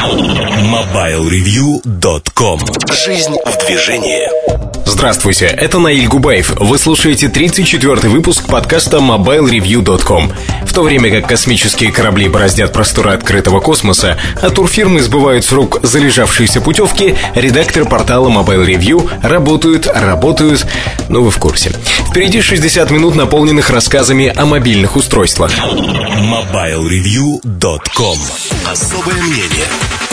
MobileReview.com. Жизнь в движении. Здравствуйте, это Наиль Губаев. Вы слушаете 34-й выпуск подкаста MobileReview.com. В то время как космические корабли бороздят просторы открытого космоса, а турфирмы сбывают с рук залежавшиеся путевки, редакторы портала Mobile Review работают, ну вы в курсе. Впереди 60 минут, наполненных рассказами о мобильных устройствах. MobileReview.com. Особое мнение.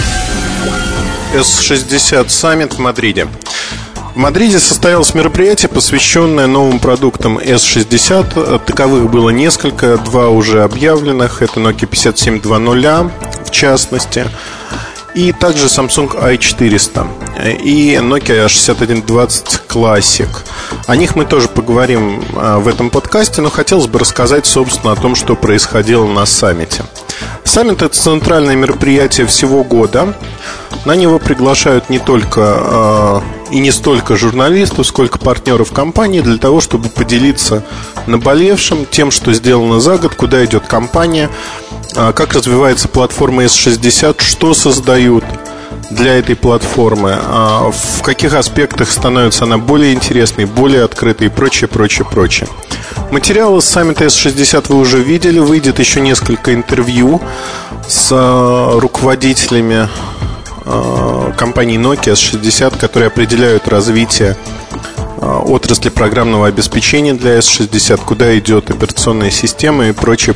S60 Summit в Мадриде. В Мадриде состоялось мероприятие, посвященное новым продуктам S60. Таковых было несколько, два уже объявленных. Это Nokia 5720, в частности, и также Samsung i400 и Nokia 6120 Classic. О них мы тоже поговорим в этом подкасте, но хотелось бы рассказать, собственно, о том, что происходило на саммите. Саммит – это центральное мероприятие всего года. На него приглашают не только и не столько журналистов, сколько партнеров компании, для того, чтобы поделиться наболевшим, тем, что сделано за год, куда идет компания, как развивается платформа S60, что создают для этой платформы, в каких аспектах становится она более интересной, более открытой и прочее. Материалы с саммита S60 вы уже видели. Выйдет еще несколько интервью с руководителями компании Nokia S60, которые определяют развитие отрасли программного обеспечения для S60, куда идет операционная система и прочее.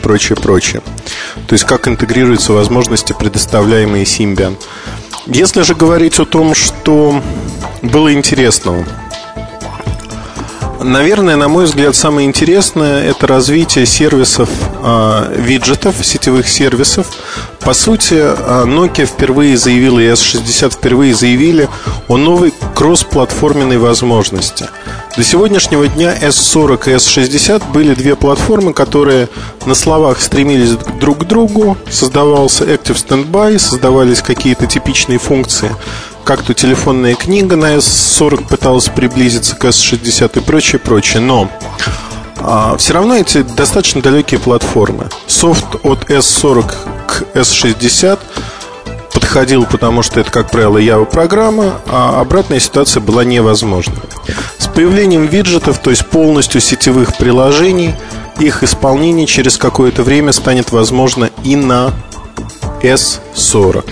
То есть как интегрируются возможности, предоставляемые Symbian. Если же говорить о том, что было интересного, наверное, на мой взгляд, самое интересное – это развитие сервисов, виджетов, сетевых сервисов. По сути, Nokia впервые заявила, и S60 впервые заявили о новой кроссплатформенной возможности. До сегодняшнего дня S40 и S60 были две платформы, которые на словах стремились друг к другу. Создавался Active Standby, создавались какие-то типичные функции, как то телефонная книга на S40 пыталась приблизиться к S60 и прочее. Но все равно эти достаточно далекие платформы. Софт от S40 к S60 подходил, потому что это, как правило, Java-программа, а обратная ситуация была невозможна. С появлением виджетов, то есть полностью сетевых приложений, их исполнение через какое-то время станет возможно и на S40.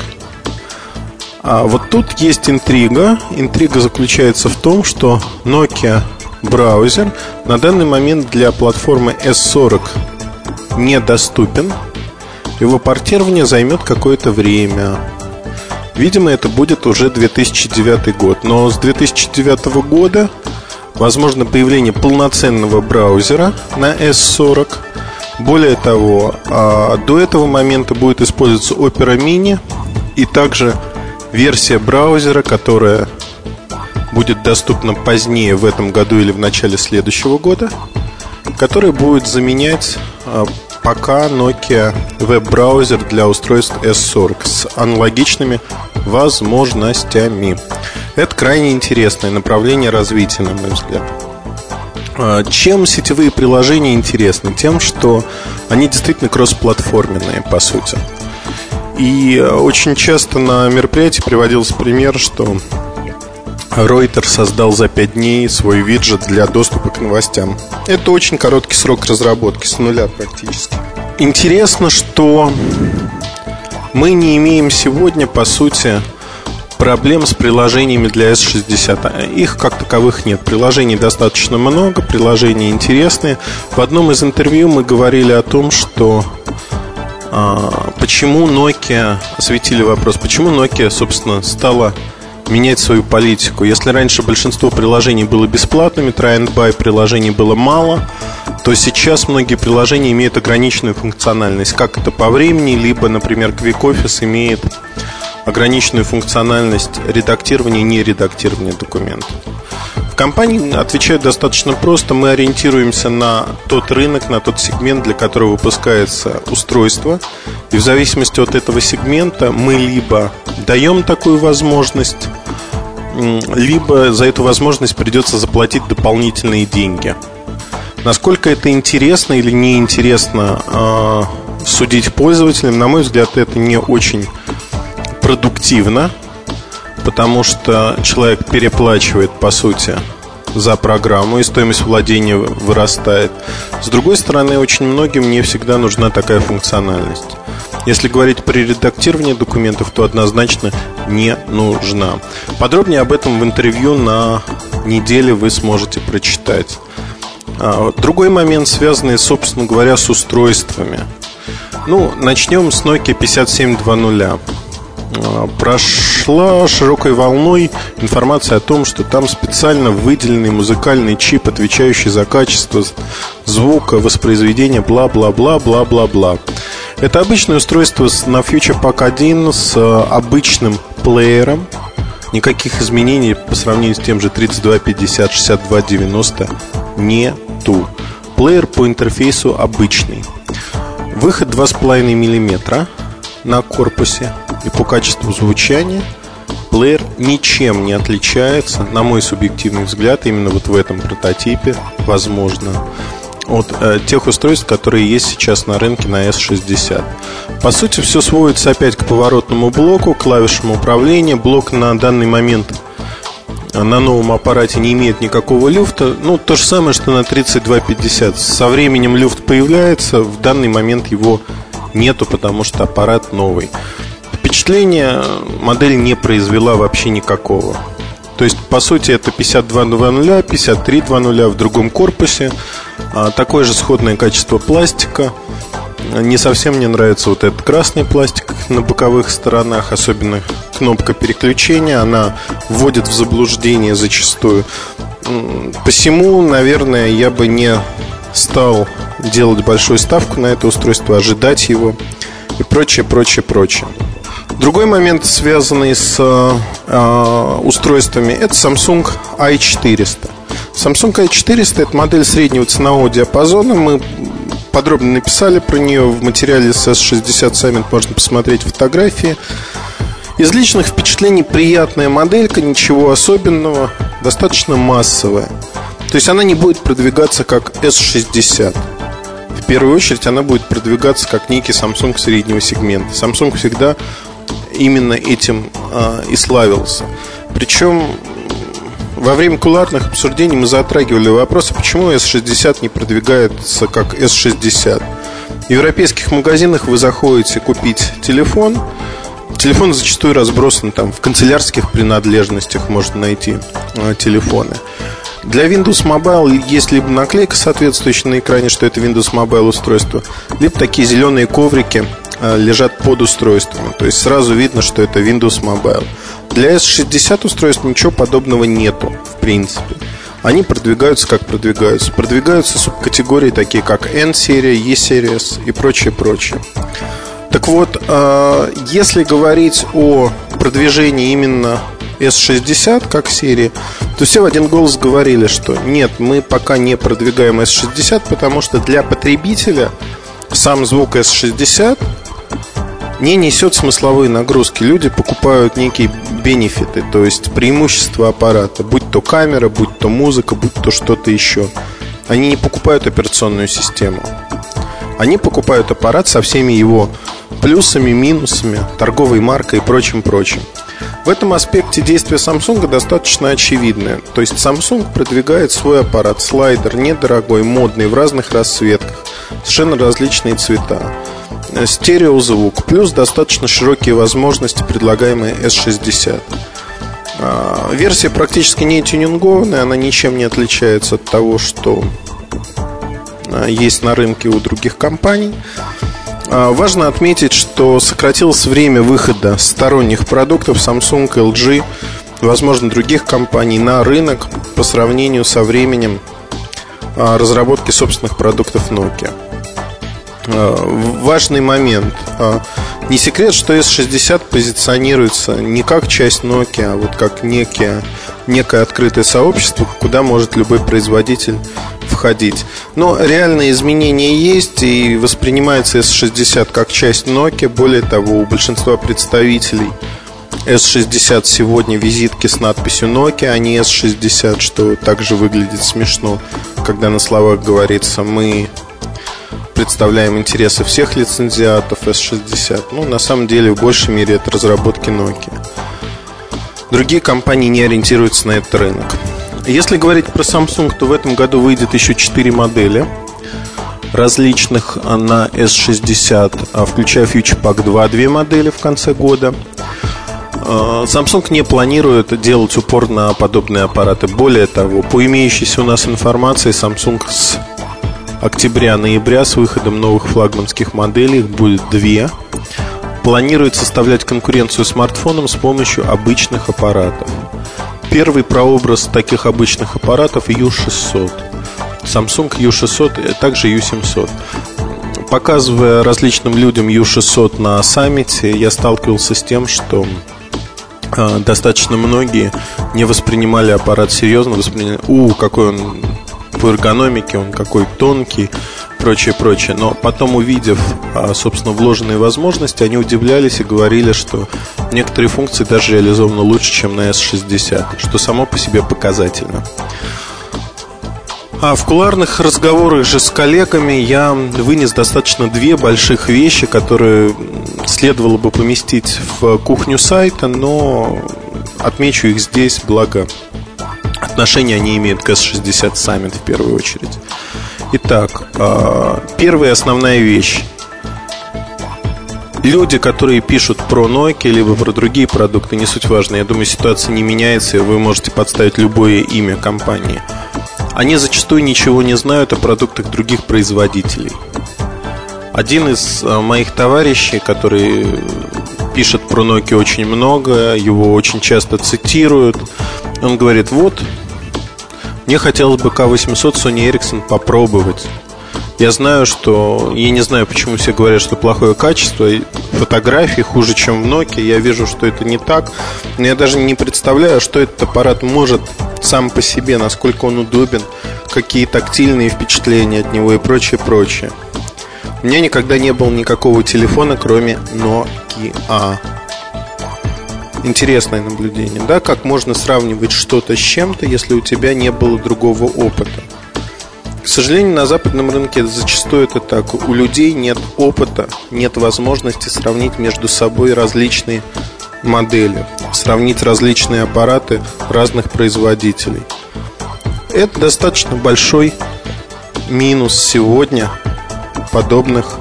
А вот тут есть интрига. Интрига заключается в том, что Nokia браузер на данный момент для платформы S40 недоступен. Его портирование займет какое-то время. Видимо, это будет уже 2009 год. Но с 2009 года возможно появление полноценного браузера на S40. Более того, до этого момента будет использоваться Opera Mini и также версия браузера, которая будет доступна позднее в этом году или в начале следующего года, которая будет заменять пока Nokia веб-браузер для устройств S40 с аналогичными возможностями. Это крайне интересное направление развития, на мой взгляд. Чем сетевые приложения интересны? Тем, что они действительно кроссплатформенные, по сути. И очень часто на мероприятии приводился пример, что Reuters создал за 5 дней свой виджет для доступа к новостям. Это очень короткий срок разработки, с нуля практически. Интересно, что мы не имеем сегодня, по сути, проблем с приложениями для S60. Их как таковых нет. Приложений достаточно много, приложения интересные. В одном из интервью мы говорили о том, что почему Nokia, осветили вопрос, почему Nokia, собственно, стала менять свою политику. Если раньше большинство приложений было бесплатными, try and buy приложений было мало, то сейчас многие приложения имеют ограниченную функциональность. Как это по времени, либо, например, Quick Office имеет ограниченную функциональность редактирования и нередактирования документов. В компании отвечают достаточно просто. Мы ориентируемся на тот рынок, на тот сегмент, для которого выпускается устройство. И в зависимости от этого сегмента мы либо даем такую возможность, либо за эту возможность придется заплатить дополнительные деньги. Насколько это интересно или неинтересно судить пользователям, на мой взгляд, это не очень продуктивно, потому что человек переплачивает, по сути, за программу, и стоимость владения вырастает. С другой стороны, очень многим не всегда нужна такая функциональность. Если говорить при редактировании документов, то однозначно не нужна. Подробнее об этом в интервью на неделе вы сможете прочитать. Другой момент, связанный, собственно говоря, с устройствами. Начнем с Nokia 5720. Прошла широкой волной информация о том, что там специально выделенный музыкальный чип, отвечающий за качество звука, воспроизведения, бла-бла-бла-бла-бла-бла. Это обычное устройство на Future Pack 1 с обычным плеером. Никаких изменений по сравнению с тем же 3250, 6290 нету. Плеер по интерфейсу обычный. Выход 2,5 мм на корпусе. И по качеству звучания плеер ничем не отличается, на мой субъективный взгляд, именно вот в этом прототипе, возможно, от тех устройств, которые есть сейчас на рынке на S60. По сути, все сводится опять к поворотному блоку, клавишам управления. Блок на данный момент на новом аппарате не имеет никакого люфта. То же самое, что на 3250. Со временем люфт появляется, в данный момент его нету, потому что аппарат новый. Впечатление модель не произвела вообще никакого. То есть, по сути, это 5200, 5320 в другом корпусе. Такое же сходное качество пластика. Не совсем мне нравится вот этот красный пластик на боковых сторонах. Особенно кнопка переключения. Она вводит в заблуждение зачастую. Посему, наверное, я бы не стал делать большую ставку на это устройство, ожидать его и прочее. Другой момент, связанный с устройствами, это Samsung i400. Samsung i400 – это модель среднего ценового диапазона. Мы подробно написали про нее в материале с S60 Summit. Можно посмотреть фотографии. Из личных впечатлений приятная моделька, ничего особенного, достаточно массовая. То есть она не будет продвигаться как S60. В первую очередь она будет продвигаться как некий Samsung среднего сегмента. Samsung всегда именно этим и славился. Причем во время кулуарных обсуждений мы затрагивали вопрос, почему S60 не продвигается как S60. В европейских магазинах вы заходите купить телефон. Телефон зачастую разбросан там, в канцелярских принадлежностях можно найти телефоны. Для Windows Mobile есть либо наклейка соответствующая на экране, что это Windows Mobile устройство, либо такие зеленые коврики лежат под устройствами. То есть сразу видно, что это Windows Mobile. Для S60 устройств ничего подобного нету, в принципе. Они продвигаются как продвигаются. Продвигаются субкатегории такие как N-серия, E-series и прочее. Так вот, если говорить о продвижении именно S60 как серии, то все в один голос говорили, что нет, мы пока не продвигаем S60, потому что для потребителя сам звук S60 не несет смысловой нагрузки. Люди покупают некие бенефиты, то есть преимущества аппарата, будь то камера, будь то музыка, будь то что-то еще. Они не покупают операционную систему. Они покупают аппарат со всеми его плюсами, минусами, торговой маркой и прочим. В этом аспекте действие Samsung достаточно очевидное. То есть Samsung продвигает свой аппарат, слайдер недорогой, модный, в разных расцветках, совершенно различные цвета, стереозвук, плюс достаточно широкие возможности, предлагаемые S60. Версия практически не тюнингованная, она ничем не отличается от того, что есть на рынке у других компаний. Важно отметить, что сократилось время выхода сторонних продуктов Samsung, LG, возможно, других компаний на рынок по сравнению со временем разработки собственных продуктов Nokia. Важный момент. Не секрет, что S60 позиционируется не как часть Nokia, а вот как некое открытое сообщество, куда может любой производитель входить. Но реальные изменения есть, и воспринимается S60 как часть Nokia. Более того, у большинства представителей S60 сегодня визитки с надписью Nokia, а не S60, что также выглядит смешно, когда на словах говорится: мы представляем интересы всех лицензиатов S60. Ну, на самом деле, в большей мере это разработки Nokia. Другие компании не ориентируются на этот рынок. Если говорить про Samsung, то в этом году выйдет еще 4 модели различных на S60, включая Future Pack 2, 2 модели в конце года. Samsung не планирует делать упор на подобные аппараты. Более того, по имеющейся у нас информации, Samsung с октября-ноября с выходом новых флагманских моделей, их будет 2, планирует составлять конкуренцию смартфонам с помощью обычных аппаратов. Первый прообраз таких обычных аппаратов U600, Samsung U600, также U700. Показывая различным людям U600 на саммите, я сталкивался с тем, что достаточно многие не воспринимали аппарат серьезно, воспринимали, какой он по эргономике, он какой тонкий, прочее. Но потом, увидев, собственно, вложенные возможности, они удивлялись и говорили, что некоторые функции даже реализованы лучше, чем на S60, что само по себе показательно. А в кулуарных разговорах же с коллегами я вынес достаточно 2 больших вещи, которые следовало бы поместить в кухню сайта, но отмечу их здесь, благо отношения они имеют к S60 Summit в первую очередь. Итак, первая основная вещь. Люди, которые пишут про Nokia, либо про другие продукты, не суть важно. Я думаю, ситуация не меняется, и вы можете подставить любое имя компании. Они зачастую ничего не знают о продуктах других производителей. Один из моих товарищей, который пишет про Nokia очень много, его очень часто цитируют, он говорит: вот, мне хотелось бы K800 Sony Ericsson попробовать. Я знаю, что... Я не знаю, почему все говорят, что плохое качество, фотографии хуже, чем в Nokia. Я вижу, что это не так. Но я даже не представляю, что этот аппарат может сам по себе, насколько он удобен, какие тактильные впечатления от него и прочее. У меня никогда не было никакого телефона, кроме Nokia. Интересное наблюдение, да? Как можно сравнивать что-то с чем-то, если у тебя не было другого опыта? К сожалению, на западном рынке зачастую это так. У людей нет опыта, нет возможности сравнить между собой различные модели, сравнить различные аппараты разных производителей. Это достаточно большой минус сегодня подобных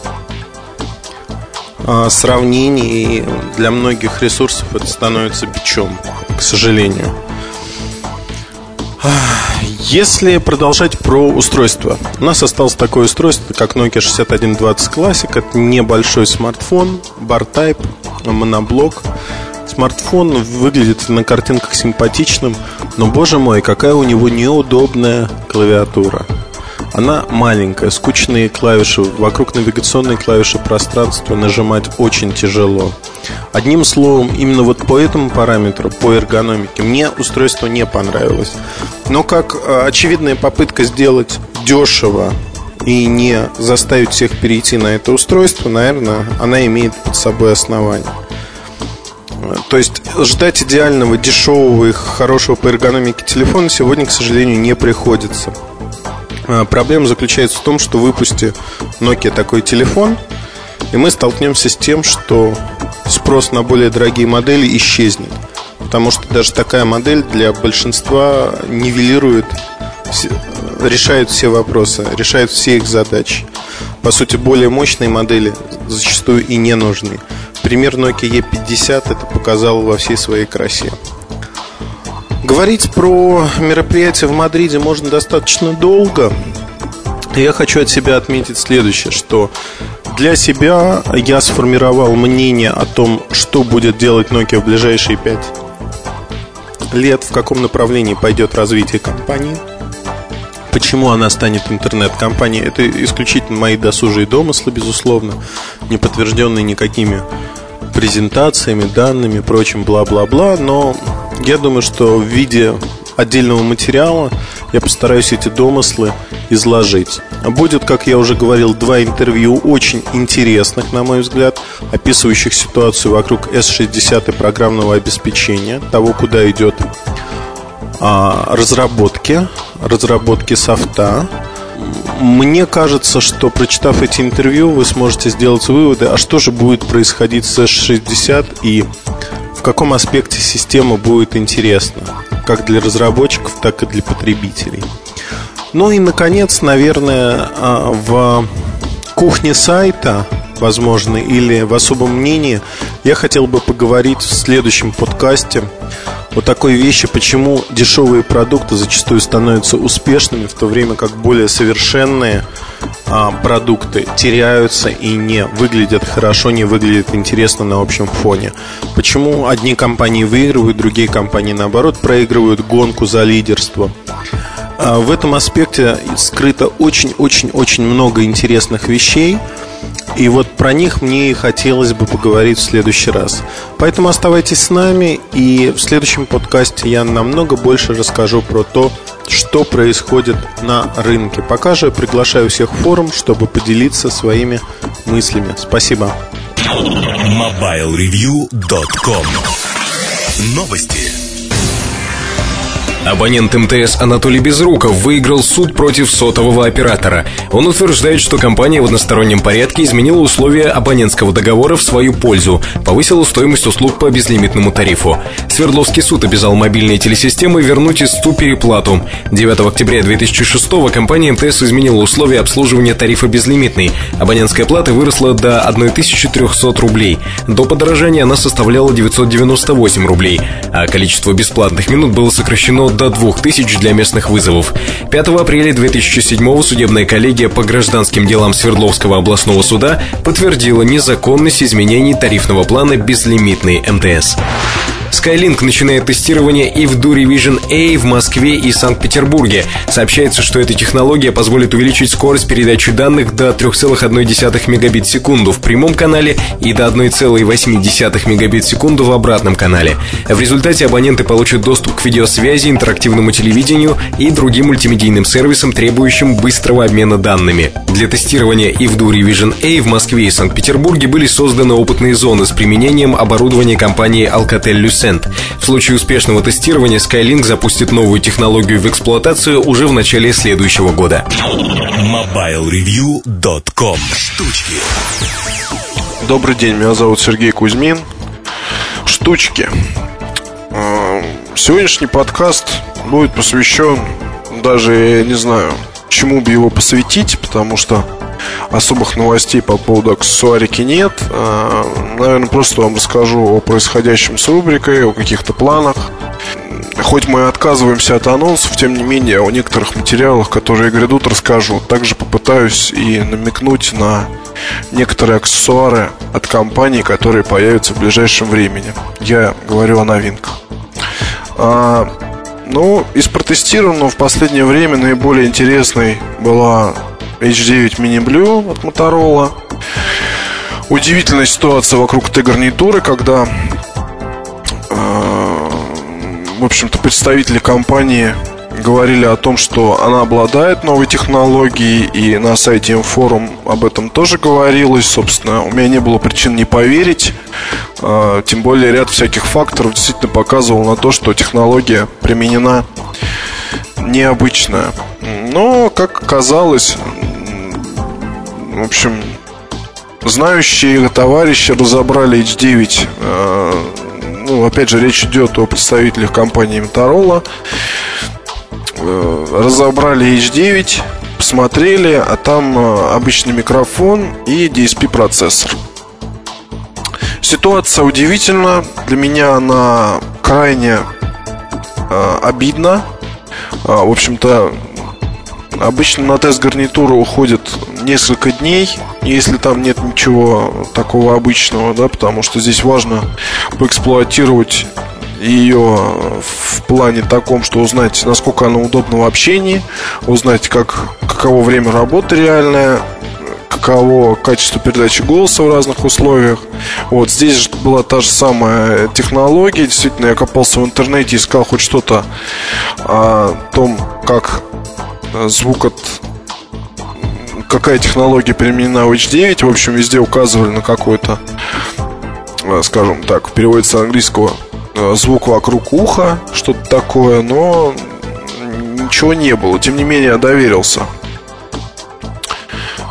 сравнений. И для многих ресурсов это становится бичом, к сожалению. Если продолжать про устройство, у нас осталось такое устройство, как Nokia 6120 Classic. Это небольшой смартфон, бар-тайп, моноблок. Смартфон выглядит на картинках симпатичным, но, боже мой, какая у него неудобная клавиатура. Она маленькая, скучные клавиши, вокруг навигационной клавиши пространства нажимать очень тяжело. Одним словом, именно вот по этому параметру, по эргономике, мне устройство не понравилось. Но как очевидная попытка сделать дешево и не заставить всех перейти на это устройство, наверное, она имеет под собой основание. То есть ждать идеального, дешевого и хорошего по эргономике телефона сегодня, к сожалению, не приходится. Проблема заключается в том, что выпусти Nokia такой телефон, и мы столкнемся с тем, что спрос на более дорогие модели исчезнет. Потому что даже такая модель для большинства нивелирует, решает все вопросы, решает все их задачи. По сути, более мощные модели зачастую и не нужны. Пример Nokia E50 это показал во всей своей красе. Говорить про мероприятие в Мадриде можно достаточно долго. Я хочу от себя отметить следующее, что для себя я сформировал мнение о том, что будет делать Nokia в ближайшие 5 лет, в каком направлении пойдет развитие компании, почему она станет интернет-компанией. Это исключительно мои досужие домыслы, безусловно, не подтвержденные никакими презентациями, данными, прочим, бла-бла-бла. Но я думаю, что в виде отдельного материала я постараюсь эти домыслы изложить. Будет, как я уже говорил, 2 интервью очень интересных, на мой взгляд, описывающих ситуацию вокруг S60 и программного обеспечения, того, куда идет разработки софта. Мне кажется, что, прочитав эти интервью, вы сможете сделать выводы, а что же будет происходить с S60 и в каком аспекте система будет интересна, как для разработчиков, так и для потребителей. Ну и, наконец, наверное, в кухне сайта, возможно, или в особом мнении я хотел бы поговорить в следующем подкасте о такой вещи, почему дешевые продукты зачастую становятся успешными, в то время как более совершенные продукты теряются и не выглядят хорошо, не выглядят интересно на общем фоне. Почему одни компании выигрывают, другие компании, наоборот, проигрывают гонку за лидерство. В этом аспекте скрыто очень-очень-очень много интересных вещей. И вот про них мне и хотелось бы поговорить в следующий раз. Поэтому оставайтесь с нами, и в следующем подкасте я намного больше расскажу про то, что происходит на рынке. Пока же приглашаю всех в форум, чтобы поделиться своими мыслями. Спасибо. MobileReview.com. Новости. Абонент МТС Анатолий Безруков выиграл суд против сотового оператора. Он утверждает, что компания в одностороннем порядке изменила условия абонентского договора в свою пользу, повысила стоимость услуг по безлимитному тарифу. Свердловский суд обязал мобильные телесистемы вернуть истцу переплату. 9 октября 2006 компания МТС изменила условия обслуживания тарифа безлимитный. Абонентская плата выросла до 1300 рублей. До подорожания она составляла 998 рублей, а количество бесплатных минут было сокращено до 2000 для местных вызовов. 5 апреля 2007 судебная коллегия по гражданским делам Свердловского областного суда подтвердила незаконность изменений тарифного плана безлимитный МТС. Skylink начинает тестирование IFDU Revision A в Москве и Санкт-Петербурге. Сообщается, что эта технология позволит увеличить скорость передачи данных до 3,1 мегабит в секунду в прямом канале и до 1,8 мегабит в секунду в обратном канале. В результате абоненты получат доступ к видеосвязи, интерактивному телевидению и другим мультимедийным сервисам, требующим быстрого обмена данными. Для тестирования IFDU Revision A в Москве и Санкт-Петербурге были созданы опытные зоны с применением оборудования компании Alcatel-Lucent. В случае успешного тестирования Skylink запустит новую технологию в эксплуатацию уже в начале следующего года. MobileReview.com. Штучки. Добрый день, меня зовут Сергей Кузьмин. Штучки. Сегодняшний подкаст будет посвящен, даже я не знаю, чему бы его посвятить, потому что особых новостей по поводу аксессуарики нет. Наверное, просто вам расскажу о происходящем с рубрикой, о каких-то планах. Хоть мы отказываемся от анонсов, тем не менее, о некоторых материалах, которые грядут, расскажу. Также попытаюсь и намекнуть на некоторые аксессуары от компаний, которые появятся в ближайшем времени. Я говорю о новинках. Из протестированного в последнее время наиболее интересной была H9 Mini Blue от Motorola. Удивительная ситуация вокруг этой гарнитуры, когда в общем-то представители компании говорили о том, что она обладает новой технологией, и на сайте Inforum об этом тоже говорилось. Собственно, у меня не было причин не поверить. Тем более ряд всяких факторов действительно показывал на то, что технология применена необычная. Но, как оказалось, в общем, знающие товарищи разобрали H9. Опять же, речь идет о представителях компании Motorola. Разобрали H9, посмотрели, а там обычный микрофон и DSP-процессор. Ситуация удивительна. Для меня она крайне обидна. В общем-то, обычно на тест гарнитуры уходит несколько дней, если там нет ничего такого обычного, да, потому что здесь важно поэксплуатировать ее в плане таком, что узнать, насколько она удобна в общении, узнать, каково время работы реальное, каково качество передачи голоса в разных условиях. Вот здесь была та же самая технология. Действительно, я копался в интернете, искал хоть что-то о том, как звук какая технология применена в H9. В общем, везде указывали на какой-то, скажем так, в переводе с английского, звук вокруг уха, что-то такое, но ничего не было. Тем не менее, я доверился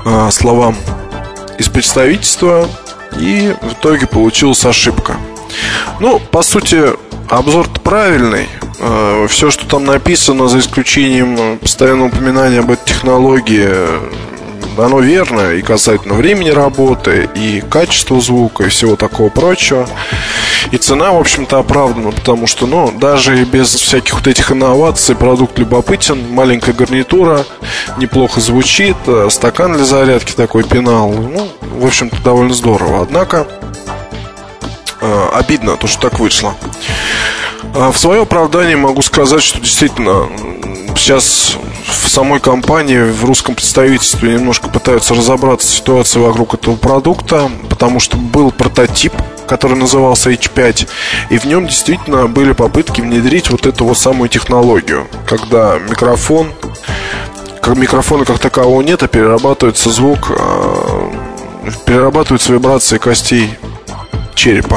словам из представительства, и в итоге получилась ошибка. Ну, по сути, обзор-то правильный. Все, что там написано, за исключением постоянного упоминания об этой технологии, оно верно и касательно времени работы, и качества звука, и всего такого прочего. И цена, в общем-то, оправдана, потому что, даже и без всяких вот этих инноваций продукт любопытен. Маленькая гарнитура, неплохо звучит, стакан для зарядки такой, пенал. В общем-то, довольно здорово. Однако обидно то, что так вышло. В свое оправдание могу сказать, что действительно сейчас в самой компании, в русском представительстве немножко пытаются разобраться в ситуации вокруг этого продукта, потому что был прототип, который назывался H5, и в нем действительно были попытки внедрить вот эту вот самую технологию, когда микрофона как такового нет, а перерабатывается звук, перерабатываются вибрации костей черепа.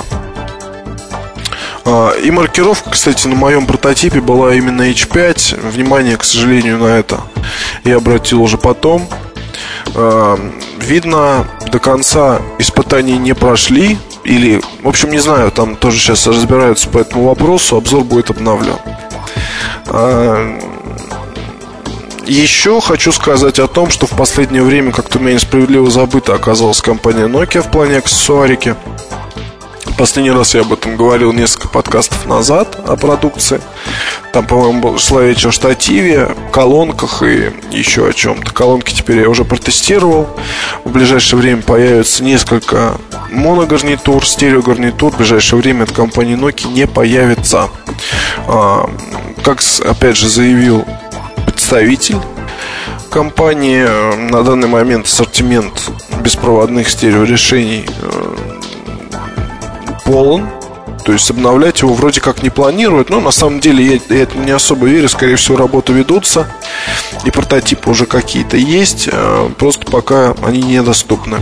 И маркировка, кстати, на моем прототипе была именно H5. Внимание, к сожалению, на это я обратил уже потом. Видно, до конца испытания не прошли. Или, в общем, не знаю, там тоже сейчас разбираются по этому вопросу. Обзор будет обновлен. Еще хочу сказать о том, что в последнее время как-то у меня несправедливо забыта оказалась компания Nokia в плане аксессуарики. Последний раз я об этом говорил несколько подкастов назад, о продукции. Там, по-моему, шла речь о штативе, колонках и еще о чем-то. Колонки теперь я уже протестировал. В ближайшее время появится несколько моногарнитур, стереогарнитур. В ближайшее время от компании Nokia не появится. Как, опять же, заявил представитель компании, на данный момент ассортимент беспроводных стереорешений полон. То есть обновлять его вроде как не планируют. Но на самом деле я этому не особо верю. Скорее всего, работы ведутся, и прототипы уже какие-то есть. Просто пока они недоступны.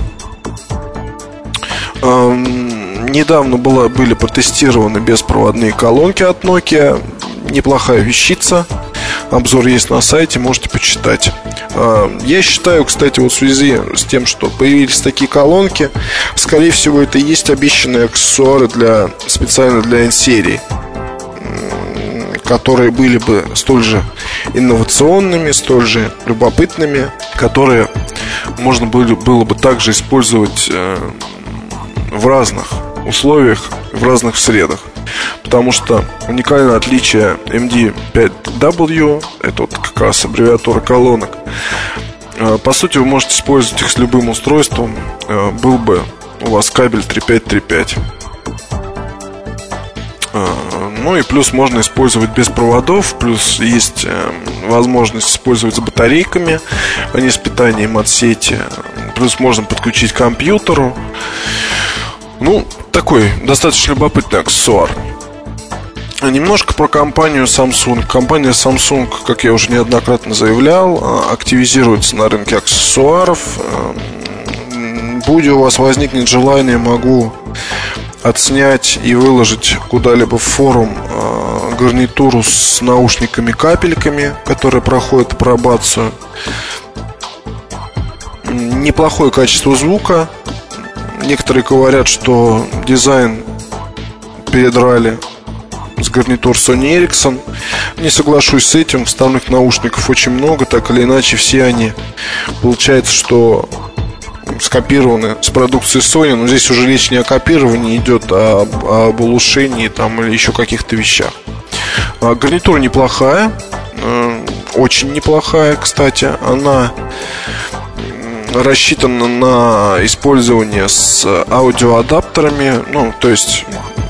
Недавно были протестированы беспроводные колонки от Nokia. Неплохая вещица. Обзор есть на сайте, можете почитать. Я считаю, кстати, вот в связи с тем, что появились такие колонки, скорее всего, это и есть обещанные аксессуары специально для N-серии, которые были бы столь же инновационными, столь же любопытными, которые можно было бы также использовать в разных условиях, в разных средах. Потому что уникальное отличие MD5W, это вот как раз аббревиатура колонок, по сути, вы можете использовать их с любым устройством. Был бы у вас кабель 3.5/3.5. Ну и плюс можно использовать без проводов. Плюс есть возможность использовать с батарейками, а не с питанием от сети. Плюс можно подключить к компьютеру. Такой достаточно любопытный аксессуар. Немножко про компанию Samsung. Компания Samsung, как я уже неоднократно заявлял, активизируется на рынке аксессуаров. Будь у вас возникнет желание, могу отснять и выложить куда-либо в форум гарнитуру с наушниками-капельками, которые проходят апробацию. Неплохое качество звука. Некоторые говорят, что дизайн передрали с гарнитур Sony Ericsson. Не соглашусь с этим. Вставных наушников очень много. Так или иначе, все они, получается, что скопированы с продукции Sony. Но здесь уже речь не о копировании идет, а об улучшении там, или еще каких-то вещах. Гарнитура неплохая. Очень неплохая, кстати. Она рассчитана на использование с аудиоадаптерами. То есть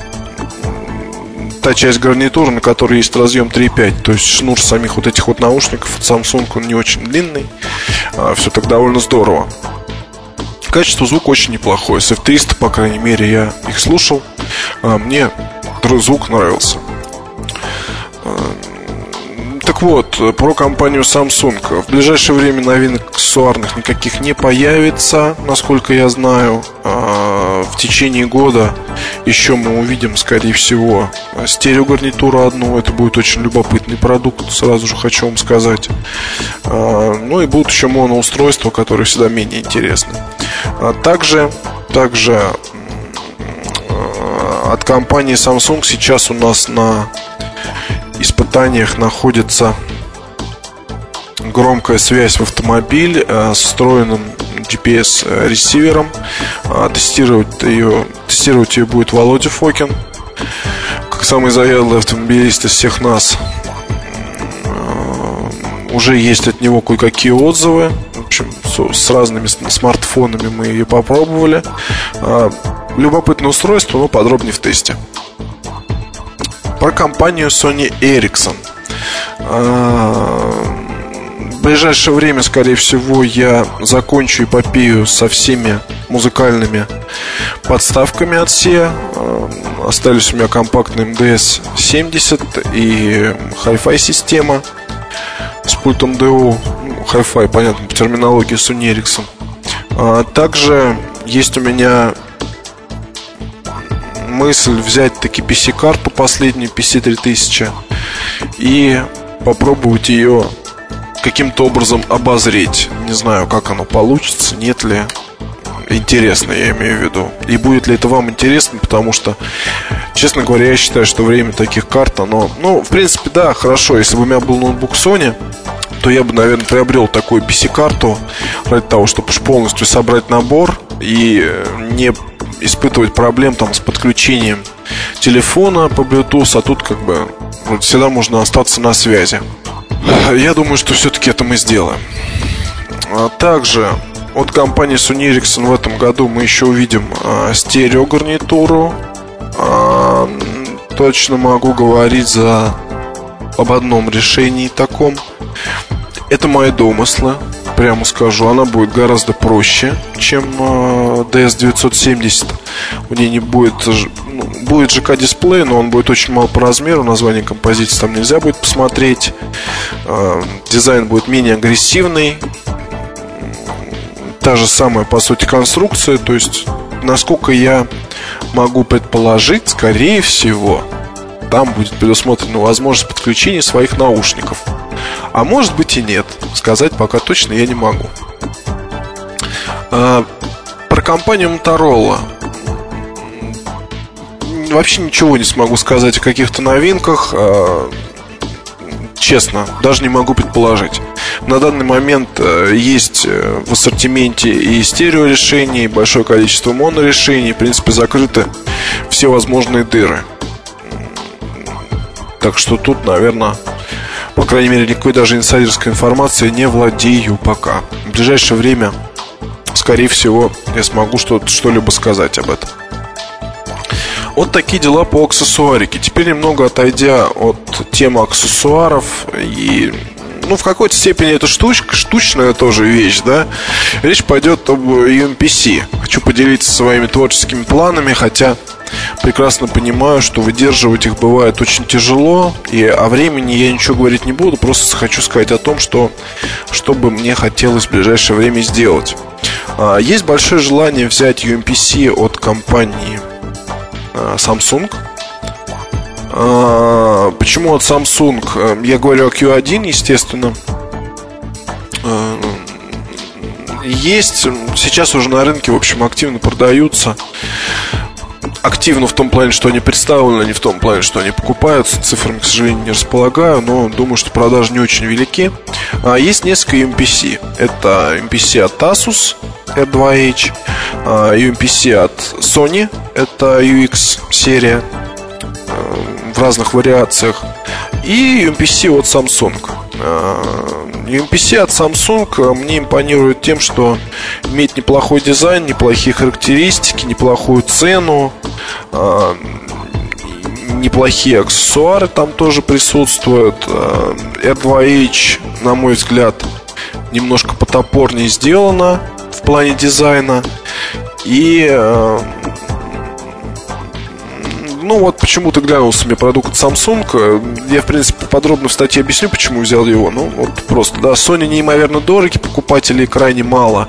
та часть гарнитуры, на которой есть разъем 3.5. То есть шнур самих вот этих вот наушников от Samsung, он не очень длинный. Все так довольно здорово. Качество звука очень неплохое. С F300, по крайней мере, я их слушал. Мне звук нравился. Так вот, про компанию Samsung. В ближайшее время новинок аксессуарных никаких не появится, насколько я знаю. В течение года еще мы увидим, скорее всего, стереогарнитуру одну. Это будет очень любопытный продукт, сразу же хочу вам сказать. Ну и будут еще моноустройства, которые всегда менее интересны. Также от компании Samsung сейчас у нас на испытаниях находится громкая связь в автомобиль с встроенным GPS-ресивером. Тестировать ее будет Володя Фокин, как самый заядлый автомобилист из всех нас. Уже есть от него кое-какие отзывы. В общем, с разными смартфонами мы ее попробовали. Любопытное устройство, но подробнее в тесте. Про компанию Sony Ericsson. В ближайшее время, скорее всего, я закончу эпопею со всеми музыкальными подставками от SE. Остались у меня компактный MDS-70 и Hi-Fi система с пультом DO. Hi-Fi, понятно, по терминологии Sony Ericsson. Также есть у меня мысль взять таки PC-карту последнюю, PC3000, и попробовать ее каким-то образом обозреть. Не знаю, как оно получится, нет ли. Интересно, я имею в виду. И будет ли это вам интересно, потому что, честно говоря, я считаю, что время таких карт, оно... Ну, в принципе, да, хорошо. Если бы у меня был ноутбук Sony, то я бы, наверное, приобрел такую PC-карту ради того, чтобы полностью собрать набор и не испытывать проблем там с подключением телефона по Bluetooth. А тут как бы всегда можно остаться на связи. Я думаю, что все-таки это мы сделаем. Также от компании Sony Ericsson в этом году мы еще увидим стереогарнитуру. Точно могу говорить об одном решении таком. Это мои домыслы, прямо скажу. Она будет гораздо проще, чем DS970. У нее не будет... Будет ЖК-дисплей, но он будет очень мал по размеру. Название композиции там нельзя будет посмотреть. Дизайн будет менее агрессивный. Та же самая, по сути, конструкция. То есть, насколько я могу предположить, скорее всего, там будет предусмотрена возможность подключения своих наушников. А может быть и нет. Сказать пока точно я не могу. Про компанию Motorola вообще ничего не смогу сказать о каких-то новинках. Честно, даже не могу предположить. На данный момент есть в ассортименте и стереорешений, и большое количество монорешений. В принципе, закрыты все возможные дыры. Так что тут, наверное, по крайней мере, никакой даже инсайдерской информации не владею пока. В ближайшее время, скорее всего, я смогу что-либо сказать об этом. Вот такие дела по аксессуарике. Теперь немного отойдя от темы аксессуаров и... в какой-то степени это штучная тоже вещь, да? Речь пойдет об UMPC. Хочу поделиться своими творческими планами, хотя прекрасно понимаю, что выдерживать их бывает очень тяжело. И о времени я ничего говорить не буду. Просто хочу сказать о том, что бы мне хотелось в ближайшее время сделать. Есть большое желание взять UMPC от компании Samsung. Почему от Samsung? Я говорю о Q1, естественно. Есть сейчас уже на рынке, в общем, активно продаются. Активно в том плане, что они представлены, не в том плане, что они покупаются. Цифрами, к сожалению, не располагаю, но думаю, что продажи не очень велики. Есть несколько UMPC. Это UMPC от Asus R2H, UMPC от Sony, это UX-серия в разных вариациях, и UMPC от Samsung. UMPC от Samsung мне импонирует тем, что имеет неплохой дизайн, неплохие характеристики, неплохую цену, неплохие аксессуары там тоже присутствуют. R2H, на мой взгляд, немножко потопорнее сделано в плане дизайна. И ну вот почему ты глянулся мне продукт Samsung. Я, в принципе, подробно в статье объясню, почему взял его. Ну, вот просто, да, Sony неимоверно дороги, покупателей крайне мало.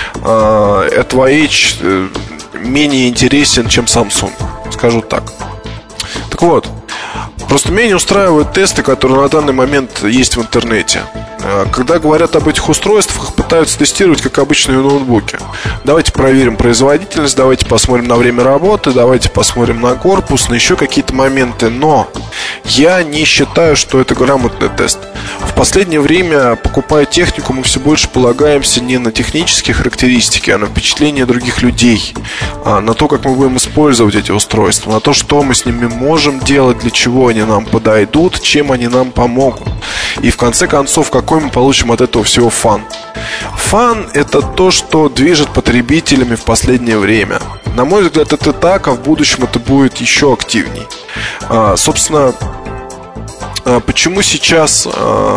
A2H менее интересен, чем Samsung, скажу так. Так вот, просто меня не устраивают тесты, которые на данный момент есть в интернете. Когда говорят об этих устройствах, их пытаются тестировать как обычные ноутбуки. Давайте проверим производительность, давайте посмотрим на время работы, давайте посмотрим на корпус, на еще какие-то моменты. Но я не считаю, что это грамотный тест. В последнее время, покупая технику, мы все больше полагаемся не на технические характеристики, а на впечатления других людей, на то, как мы будем использовать эти устройства, на то, что мы с ними можем делать, для чего они нам подойдут, чем они нам помогут. И в конце концов, какой мы получим от этого всего фан. Фан – это то, что движет потребителями в последнее время. На мой взгляд, это так, а в будущем это будет еще активней. Собственно, почему сейчас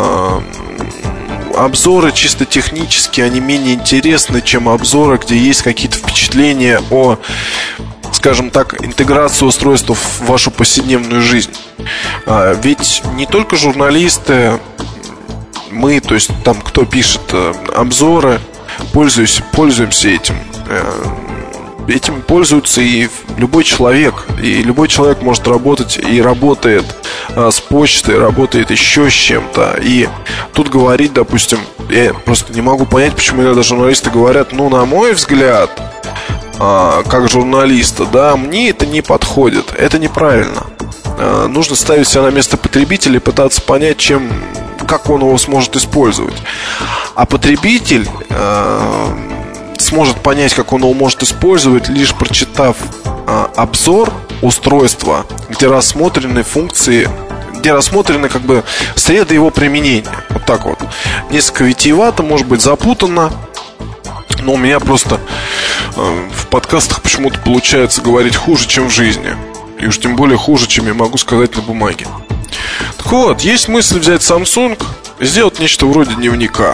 обзоры чисто технические, они менее интересны, чем обзоры, где есть какие-то впечатления о, скажем так, интеграции устройств в вашу повседневную жизнь. Ведь не только журналисты, мы, то есть там, кто пишет обзоры, пользуемся этим. Этим пользуется и любой человек. И любой человек может работать и работает с почтой, работает еще с чем-то. И тут говорить, допустим, я просто не могу понять, почему иногда журналисты говорят: ну, на мой взгляд, как журналиста, да, мне это не подходит. Это неправильно. Нужно ставить себя на место потребителя и пытаться понять, как он его сможет использовать. А потребитель сможет понять, как он его может использовать, лишь прочитав обзор устройства, где рассмотрены функции, где рассмотрены как бы среды его применения. Вот так вот. Несколько витиевато, может быть запутанно, но у меня просто в подкастах почему-то получается говорить хуже, чем в жизни. И уж тем более хуже, чем я могу сказать на бумаге. Так вот, есть мысль взять Samsung и сделать нечто вроде дневника.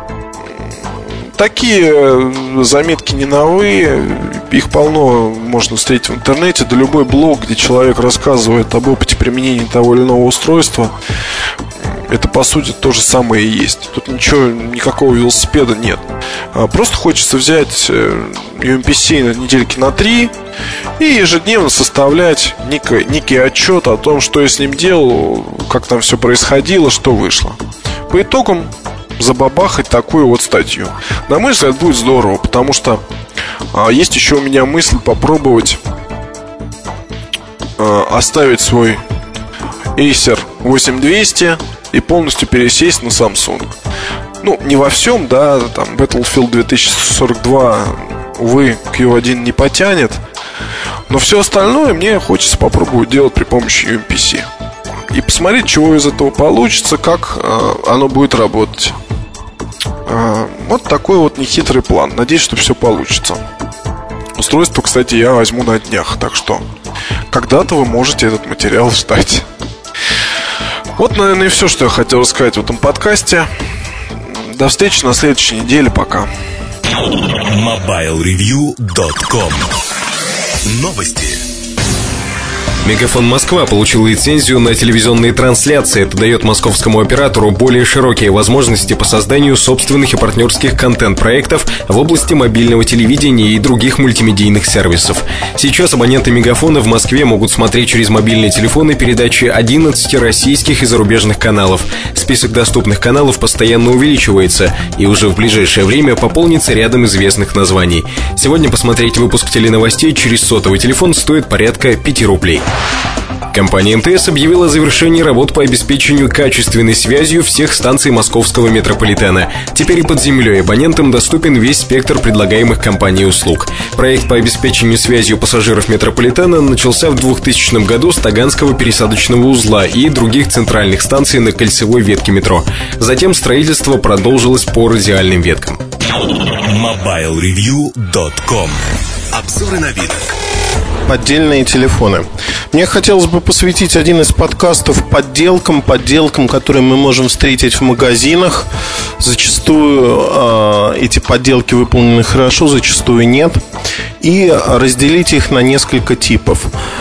Такие заметки не новые, их полно можно встретить в интернете. Да любой блог, где человек рассказывает об опыте применения того или иного устройства, это по сути то же самое и есть. Тут никакого велосипеда нет. Просто хочется взять UMPC на недельки на 3 и ежедневно составлять некий отчет о том, что я с ним делал, как там все происходило, что вышло. По итогам забабахать такую вот статью. На мой взгляд, будет здорово, потому что есть еще у меня мысль попробовать оставить свой Acer 8200 и полностью пересесть на Samsung. Ну, не во всем, да, там Battlefield 2042, увы, Q1 не потянет. Но все остальное мне хочется попробовать делать при помощи UMPC. И посмотреть, чего из этого получится, как оно будет работать. Вот такой вот нехитрый план. Надеюсь, что все получится. Устройство, кстати, я возьму на днях. Так что когда-то вы можете этот материал ждать. Вот, наверное, и все, что я хотел рассказать в этом подкасте. До встречи на следующей неделе. Пока. MobileReview.com. Новости. Мегафон Москва получил лицензию на телевизионные трансляции. Это дает московскому оператору более широкие возможности по созданию собственных и партнерских контент-проектов в области мобильного телевидения и других мультимедийных сервисов. Сейчас абоненты Мегафона в Москве могут смотреть через мобильные телефоны передачи 11 российских и зарубежных каналов. Список доступных каналов постоянно увеличивается и уже в ближайшее время пополнится рядом известных названий. Сегодня посмотреть выпуск теленовостей через сотовый телефон стоит порядка 5 рублей. Компания МТС объявила о завершении работ по обеспечению качественной связью всех станций московского метрополитена. Теперь и под землей абонентам доступен весь спектр предлагаемых компанией услуг. Проект по обеспечению связью пассажиров метрополитена начался в 2000 году с Таганского пересадочного узла и других центральных станций на кольцевой ветке метро. Затем строительство продолжилось по радиальным веткам. MobileReview.com. Обзоры новинок. Поддельные телефоны. Мне хотелось бы посвятить один из подкастов подделкам, которые мы можем встретить в магазинах. Зачастую эти подделки выполнены хорошо, зачастую нет. И разделить их на несколько типов.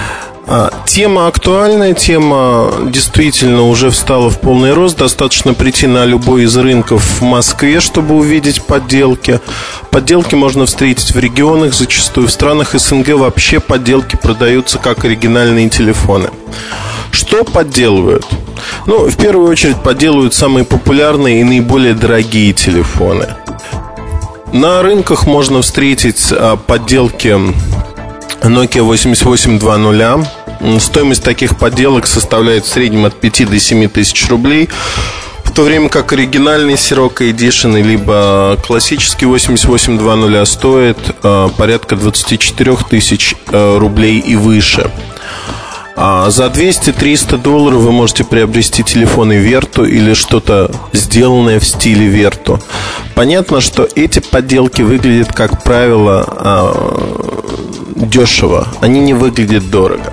Тема актуальная, тема действительно уже встала в полный рост. Достаточно прийти на любой из рынков в Москве, чтобы увидеть подделки. Подделки можно встретить в регионах, зачастую в странах СНГ вообще подделки продаются как оригинальные телефоны. Что подделывают? В первую очередь подделывают самые популярные и наиболее дорогие телефоны. На рынках можно встретить подделки Nokia 8820. Стоимость таких подделок составляет в среднем от 5 до 7 тысяч рублей, в то время как оригинальный Sirocco Edition либо классический 8820 стоит порядка 24 тысяч рублей и выше. За $200-300 вы можете приобрести телефоны Vertu или что-то сделанное в стиле Vertu. Понятно, что эти подделки выглядят, как правило, дешево. Они не выглядят дорого.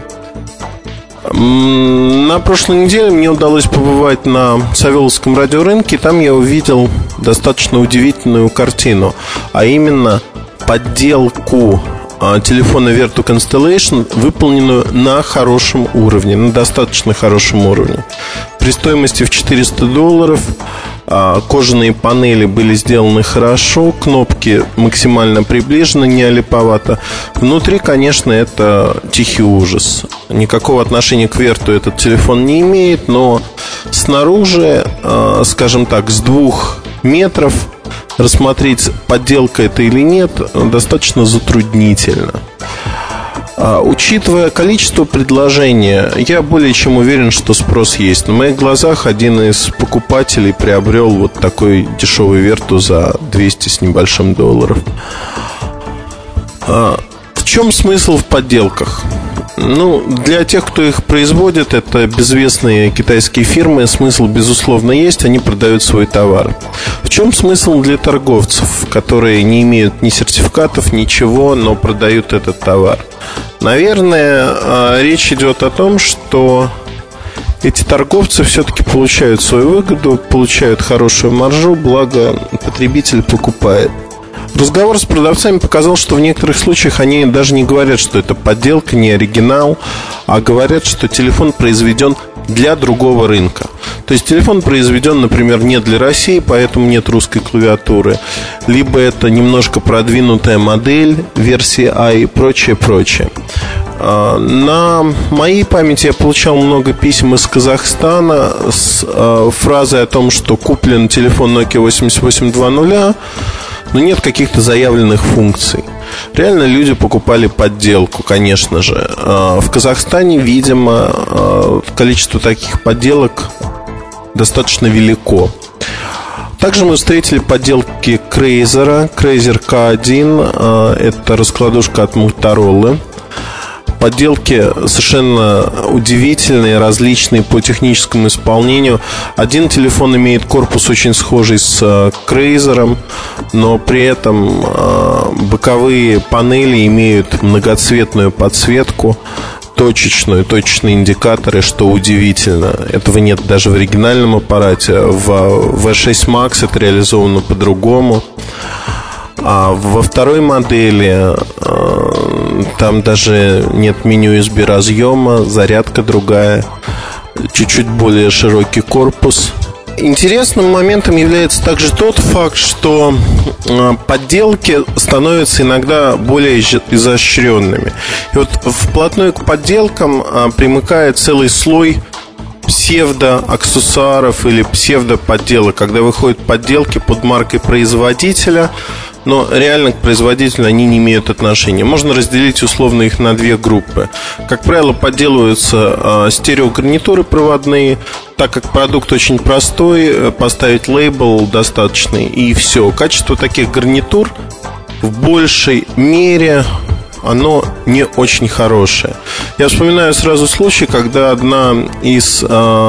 На прошлой неделе мне удалось побывать на Савеловском радиорынке. Там я увидел достаточно удивительную картину, а именно подделку телефона Vertu Constellation, выполненную на хорошем уровне, на достаточно хорошем уровне. При стоимости в $400 кожаные панели были сделаны хорошо, кнопки максимально приближены, не олиповато. Внутри, конечно, это тихий ужас. Никакого отношения к Vertu этот телефон не имеет, но снаружи, скажем так, с 2 метров рассмотреть, подделка это или нет, достаточно затруднительно. Учитывая количество предложения, я более чем уверен, что спрос есть. На моих глазах один из покупателей приобрел вот такой дешевый Vertu за 200 с небольшим долларов. В чем смысл в подделках? Для тех, кто их производит, это безвестные китайские фирмы, смысл, безусловно, есть, они продают свой товар. В чем смысл для торговцев, которые не имеют ни сертификатов, ничего, но продают этот товар? Наверное, речь идет о том, что эти торговцы все-таки получают свою выгоду, получают хорошую маржу, благо потребитель покупает. Разговор с продавцами показал, что в некоторых случаях они даже не говорят, что это подделка, не оригинал, а говорят, что телефон произведен для другого рынка. То есть телефон произведен, например, не для России, поэтому нет русской клавиатуры. Либо это немножко продвинутая модель, версии А и прочее. На моей памяти я получал много писем из Казахстана с фразой о том, что куплен телефон Nokia 8820, но нет каких-то заявленных функций. Реально люди покупали подделку, конечно же. В Казахстане, видимо, количество таких подделок достаточно велико. Также мы встретили подделки Razer K1. Это раскладушка от Motorola. Подделки совершенно удивительные, различные по техническому исполнению. Один телефон имеет корпус очень схожий с Razer, но при этом боковые панели имеют многоцветную подсветку, точечные индикаторы, что удивительно. Этого нет даже в оригинальном аппарате. В V6 Max это реализовано по-другому. А во второй модели там даже нет меню USB разъема, зарядка другая, чуть-чуть более широкий корпус. Интересным моментом является также тот факт, что подделки становятся иногда более изощренными. И вот вплотную к подделкам примыкает целый слой псевдоаксессуаров или псевдоподделок, когда выходят подделки под маркой производителя, но реально к производителю они не имеют отношения. Можно разделить условно их на 2 группы. Как правило, подделываются стереогарнитуры проводные. Так как продукт очень простой, поставить лейбл достаточный, и все. Качество таких гарнитур в большей мере оно не очень хорошее. Я вспоминаю сразу случай, когда одна из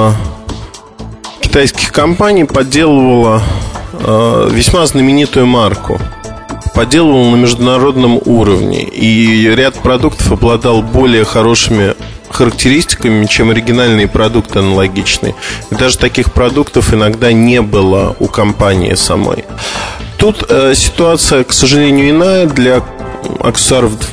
китайских компаний подделывала весьма знаменитую марку. Подделывал на международном уровне, и ряд продуктов обладал более хорошими характеристиками, чем оригинальные продукты аналогичные. И даже таких продуктов иногда не было у компании самой. Тут ситуация, к сожалению, иная. Для аксессуаров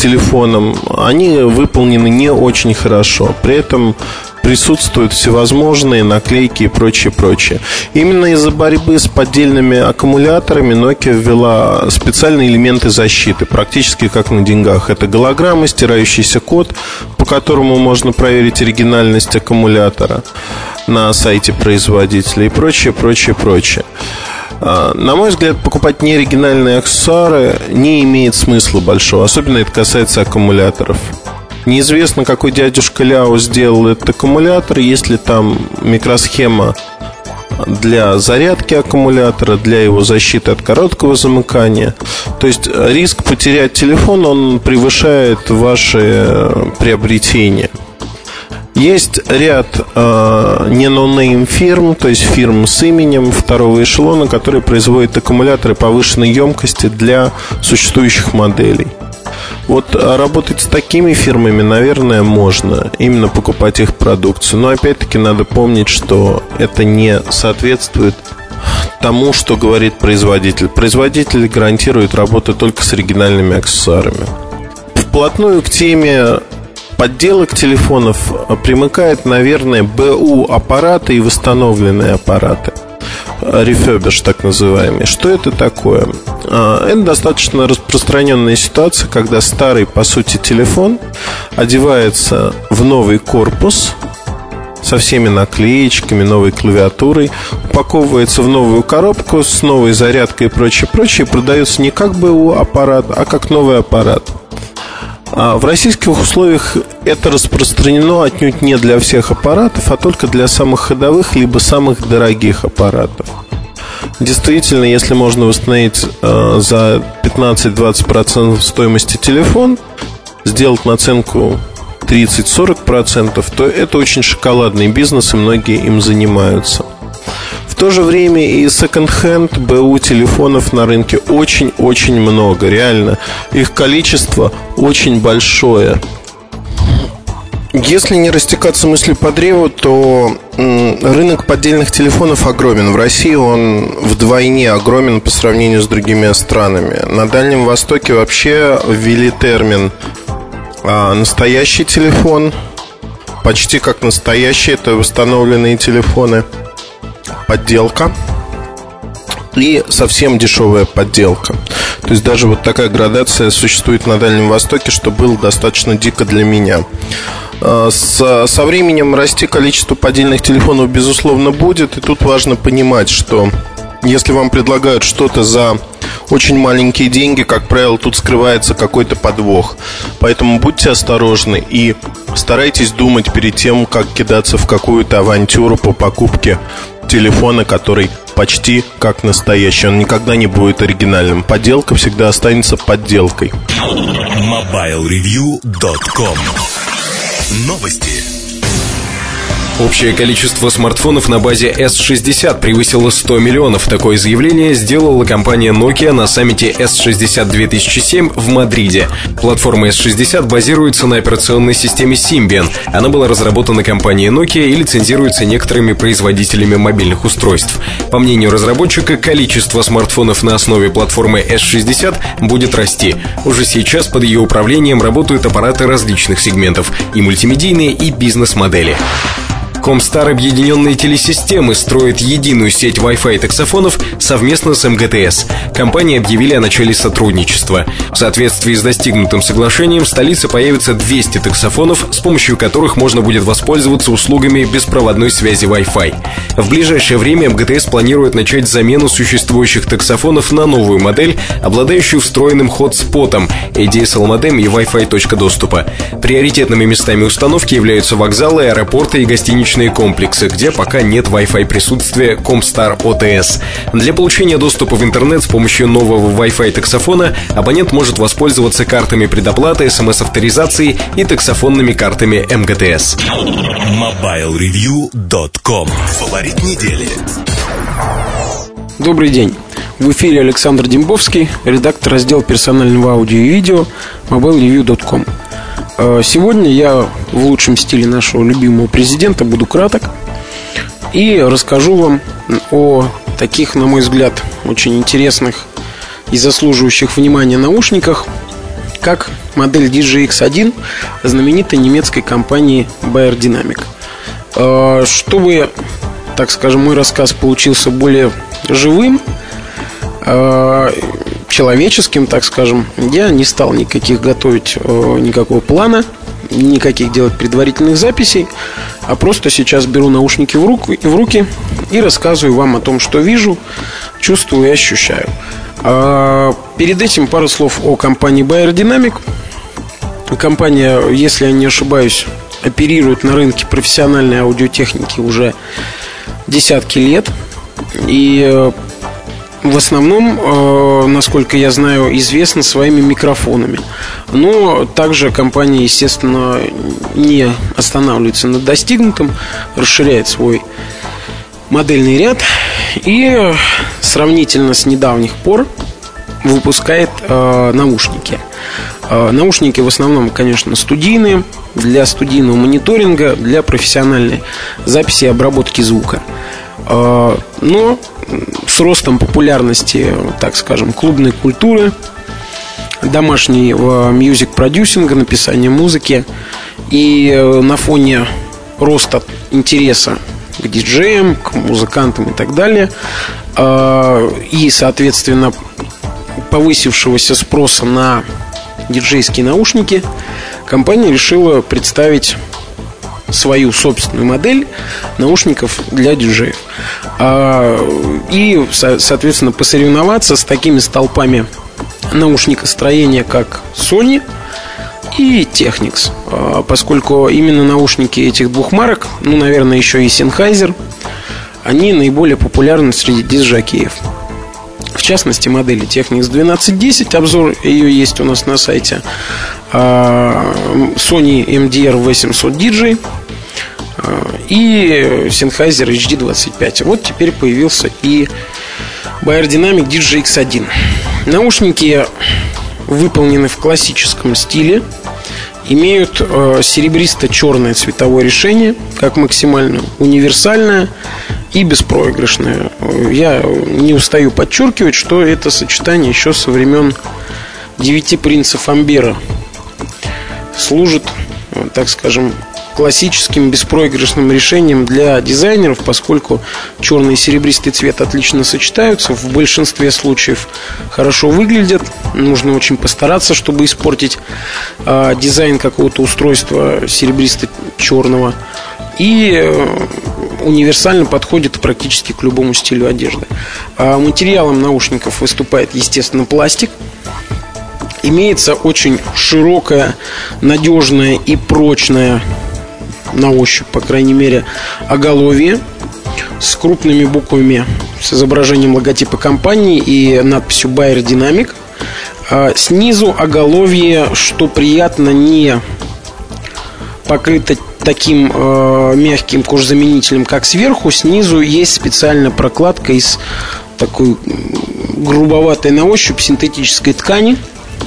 телефоном, они выполнены не очень хорошо. При этом присутствуют всевозможные наклейки и прочее. Именно из-за борьбы с поддельными аккумуляторами Nokia ввела специальные элементы защиты, практически как на деньгах. Это голограмма, стирающийся код, по которому можно проверить оригинальность аккумулятора на сайте производителя и прочее. На мой взгляд, покупать неоригинальные аксессуары не имеет смысла большого. Особенно это касается аккумуляторов. Неизвестно, какой дядюшка Ляо сделал этот аккумулятор. Есть ли там микросхема для зарядки аккумулятора, для его защиты от короткого замыкания. То есть риск потерять телефон, он превышает ваши приобретения. Есть ряд не ноунейм фирм, то есть фирм с именем второго эшелона, которые производят аккумуляторы повышенной емкости для существующих моделей. Вот работать с такими фирмами, наверное, можно. Именно покупать их продукцию. Но опять-таки надо помнить, что это не соответствует тому, что говорит производитель. Производитель гарантирует работу только с оригинальными аксессуарами. Вплотную к теме подделок телефонов примыкает, наверное, БУ аппараты и восстановленные аппараты. Refurbished, так называемый. Что это такое? Это достаточно распространенная ситуация, когда старый, по сути, телефон одевается в новый корпус со всеми наклеечками, новой клавиатурой, упаковывается в новую коробку с новой зарядкой и прочее, и продается не как БУ аппарат, а как новый аппарат. В российских условиях это распространено отнюдь не для всех аппаратов, а только для самых ходовых либо самых дорогих аппаратов. Действительно, если можно восстановить за 15-20% стоимости телефон, сделать наценку 30-40%, то это очень шоколадный бизнес, и многие им занимаются. В то же время и секонд-хенд БУ телефонов на рынке очень-очень много. Реально, их количество очень большое. Если не растекаться мыслью по древу, то рынок поддельных телефонов огромен. В России он вдвойне огромен по сравнению с другими странами. На Дальнем Востоке вообще ввели термин «настоящий телефон». Почти как настоящий, это восстановленные телефоны. Подделка и совсем дешевая подделка. То есть даже вот такая градация существует на Дальнем Востоке, что было достаточно дико для меня. Со временем расти количество поддельных телефонов, безусловно, будет. И тут важно понимать, что если вам предлагают что-то за очень маленькие деньги, как правило, тут скрывается какой-то подвох. Поэтому будьте осторожны и старайтесь думать перед тем, как кидаться в какую-то авантюру по покупке телефона, который почти как настоящий. Он никогда не будет оригинальным. Подделка всегда останется подделкой. MobileReview.com. Новости. Общее количество смартфонов на базе S60 превысило 100 миллионов. Такое заявление сделала компания Nokia на саммите S60 2007 в Мадриде. Платформа S60 базируется на операционной системе Symbian. Она была разработана компанией Nokia и лицензируется некоторыми производителями мобильных устройств. По мнению разработчика, количество смартфонов на основе платформы S60 будет расти. Уже сейчас под ее управлением работают аппараты различных сегментов – и мультимедийные, и бизнес-модели. Комстар Объединенные Телесистемы строит единую сеть Wi-Fi таксофонов совместно с МГТС. Компании объявили о начале сотрудничества. В соответствии с достигнутым соглашением в столице появится 200 таксофонов, с помощью которых можно будет воспользоваться услугами беспроводной связи Wi-Fi. В ближайшее время МГТС планирует начать замену существующих таксофонов на новую модель, обладающую встроенным хотспотом, ADSL модем и Wi-Fi точка доступа. Приоритетными местами установки являются вокзалы, аэропорты и гостиничные комплексы, где пока нет Wi-Fi присутствия Комстар ОТС. Для получения доступа в интернет с помощью нового Wi-Fi таксофона абонент может воспользоваться картами предоплаты, СМС-авторизацией и таксофонными картами МГТС. MobileReview.com. Фаворит недели. Добрый день. В эфире Александр Дембовский, редактор раздела персонального аудио и видео MobileReview.com. Сегодня я в лучшем стиле нашего любимого президента буду краток и расскажу вам о таких, на мой взгляд, очень интересных и заслуживающих внимания наушниках, как модель DJX1 знаменитой немецкой компании Bayer Dynamic. Чтобы, так скажем, мой рассказ получился более живым, человеческим, так скажем, я не стал никакого плана, никаких делать предварительных записей, а просто сейчас беру наушники в руки и рассказываю вам о том, что вижу, чувствую и ощущаю. Перед этим пару слов о компании Bayer Dynamic. Компания, если я не ошибаюсь, оперирует на рынке профессиональной аудиотехники уже десятки лет. И в основном, насколько я знаю, известна своими микрофонами. Но также компания, естественно, не останавливается на достигнутом, расширяет свой модельный ряд и сравнительно с недавних пор выпускает наушники. Наушники в основном, конечно, студийные, для студийного мониторинга, для профессиональной записи и обработки звука. Но с ростом популярности, так скажем, клубной культуры, домашнего мьюзик-продюсинга, написания музыки и на фоне роста интереса к диджеям, к музыкантам и так далее, и, соответственно, повысившегося спроса на диджейские наушники, компания решила представить свою собственную модель наушников для диджеев. И, соответственно, посоревноваться с такими столпами наушникостроения, как Sony и Technics, поскольку именно наушники этих двух марок, наверное, еще и Sennheiser, они наиболее популярны среди диск-жокеев. В частности, модели Technics 1210, обзор ее есть у нас на сайте, Sony MDR 800 DJ и Sennheiser HD25. Вот теперь появился и Bayer Dynamic DJX1. Наушники выполнены в классическом стиле, имеют серебристо-черное цветовое решение, как максимально универсальное и беспроигрышное. Я не устаю подчеркивать, что это сочетание еще со времен 9 принцев Амбера служит, так скажем, классическим беспроигрышным решением для дизайнеров, поскольку черный и серебристый цвет отлично сочетаются, в большинстве случаев хорошо выглядят. Нужно очень постараться, чтобы испортить дизайн какого-то устройства серебристо-черного, и универсально подходит практически к любому стилю одежды. Материалом наушников выступает, естественно, пластик. Имеется очень широкая, надежная и прочная, на ощупь, по крайней мере, оголовье с крупными буквами, с изображением логотипа компании и надписью Bayer Dynamic. Снизу оголовье, что приятно, не покрыто таким мягким кожзаменителем, как сверху. Снизу есть специальная прокладка из такой грубоватой на ощупь синтетической ткани.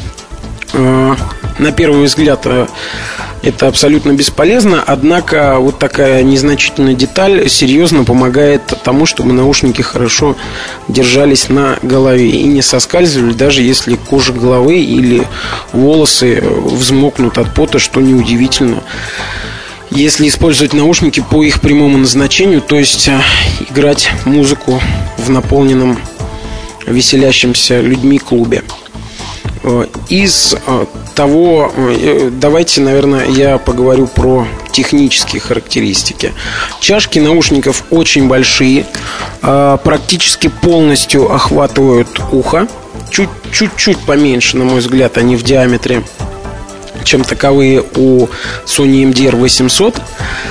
На первый взгляд это абсолютно бесполезно, однако вот такая незначительная деталь серьезно помогает тому, чтобы наушники хорошо держались на голове и не соскальзывали, даже если кожа головы или волосы взмокнут от пота, что неудивительно, если использовать наушники по их прямому назначению, то есть играть музыку в наполненном веселящимся людьми клубе. Из того, давайте, наверное, я поговорю про технические характеристики. Чашки наушников очень большие, практически полностью охватывают ухо. Чуть-чуть поменьше, на мой взгляд, они в диаметре, чем таковые у Sony MDR 800.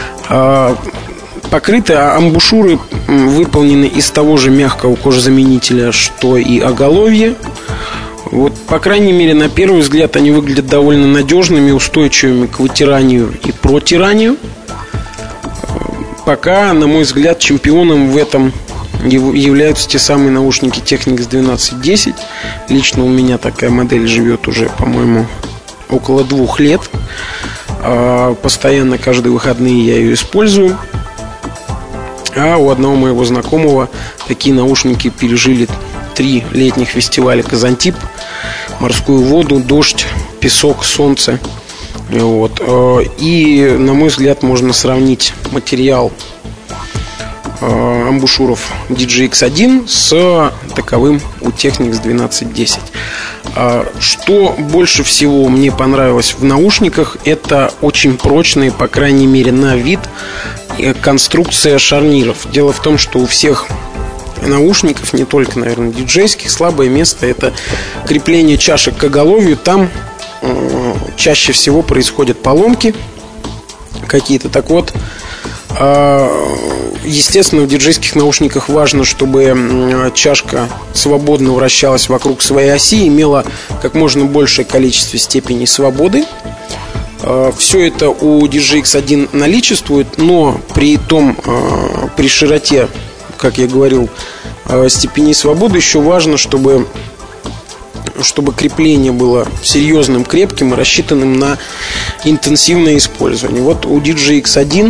Покрыты амбушюры, выполнены из того же мягкого кожзаменителя, что и оголовье. Вот, по крайней мере, на первый взгляд они выглядят довольно надежными, устойчивыми к вытиранию и протиранию. Пока, на мой взгляд, чемпионом в этом являются те самые наушники Technics 1210. Лично у меня такая модель живет уже, по-моему, около 2 лет. Постоянно, каждые выходные я ее использую. А у одного моего знакомого такие наушники пережили 3 летних фестиваля «Казантип», «Морскую воду», «Дождь» песок, солнце. Вот. И, на мой взгляд, можно сравнить материал амбушюров DJI-X1 с таковым у Technics 1210. Что больше всего мне понравилось в наушниках, это очень прочные, по крайней мере на вид, конструкция шарниров. Дело в том, что у всех наушников, не только, наверное, диджейских, слабое место — это крепление чашек к оголовью. Там чаще всего происходят поломки какие-то. Так вот, естественно, в диджейских наушниках важно, чтобы чашка свободно вращалась вокруг своей оси, имела как можно большее количество степеней свободы. Все это у DJI-X1 наличествует, но при широте, как я говорил, степеней свободы, еще важно, чтобы крепление было серьезным, крепким и рассчитанным на интенсивное использование. Вот у DJI-X1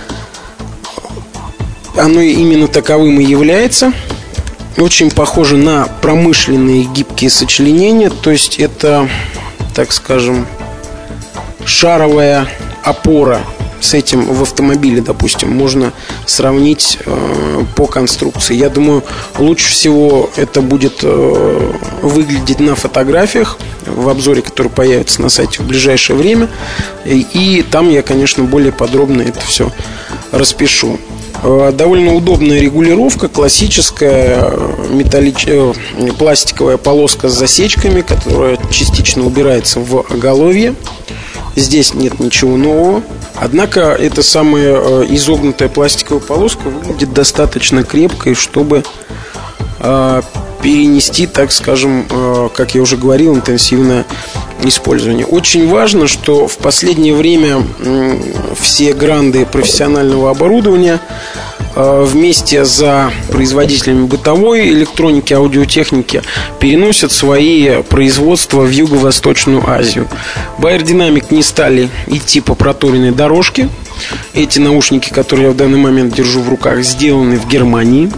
оно именно таковым и является. Очень похоже на промышленные гибкие сочленения. То есть это, так скажем, шаровая опора. С этим в автомобиле, допустим, можно сравнить по конструкции. Я думаю, лучше всего это будет выглядеть на фотографиях в обзоре, который появится на сайте в ближайшее время. И там я, конечно, более подробно это все распишу. Довольно удобная регулировка, классическая пластиковая полоска с засечками, которая частично убирается в оголовье. Здесь нет ничего нового. Однако эта самая изогнутая пластиковая полоска выглядит достаточно крепкой, чтобы перенести, так скажем, как я уже говорил, интенсивное использование. Очень важно, что в последнее время все гранды профессионального оборудования вместе за производителями бытовой электроники, аудиотехники переносят свои производства в Юго-Восточную Азию. Bayer Dynamic не стали идти по проторенной дорожке. Эти наушники, которые я в данный момент держу в руках, сделаны в Германии.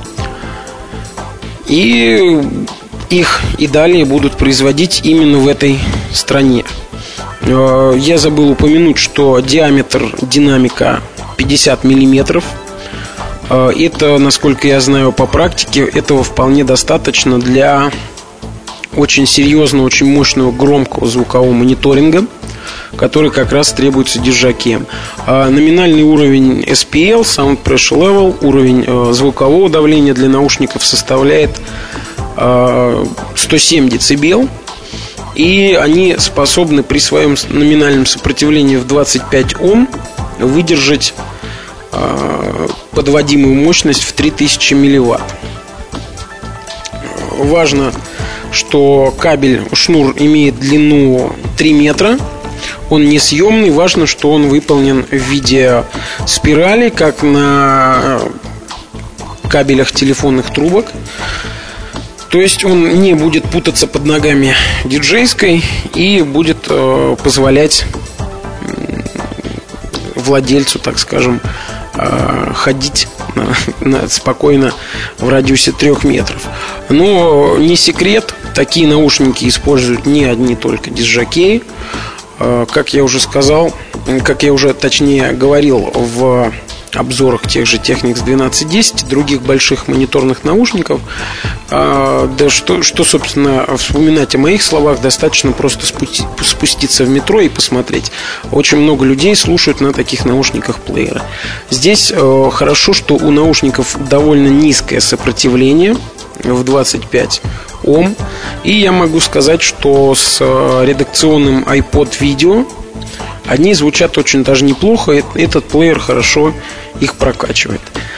И их и далее будут производить именно в этой стране. Я забыл упомянуть, что диаметр динамика 50 миллиметров. Это, насколько я знаю по практике, этого вполне достаточно для очень серьезного, очень мощного громкого звукового мониторинга, который как раз требуется держакеем. Номинальный уровень SPL, Sound Pressure Level, уровень звукового давления для наушников составляет 107 дБ. И они способны при своем номинальном сопротивлении в 25 Ом выдержать подводимую мощность в 3000 милливатт. Важно, что шнур имеет длину 3 метра. Он несъемный. Важно, что он выполнен в виде спирали, как на кабелях телефонных трубок. То есть он не будет путаться под ногами диджейской и будет позволять владельцу, так скажем, ходить спокойно в радиусе 3 метров. Но не секрет, такие наушники используют не одни только диджакеи. Как я уже сказал, точнее говорил в обзорах тех же Technics 1210, других больших мониторных наушников. Да что, собственно, вспоминать о моих словах, достаточно просто спуститься в метро и посмотреть. Очень много людей слушают на таких наушниках плееры. Здесь хорошо, что у наушников довольно низкое сопротивление в 25 Ом. И я могу сказать, что с редакционным iPod видео они звучат очень даже неплохо. Этот плеер хорошо их прокачивает.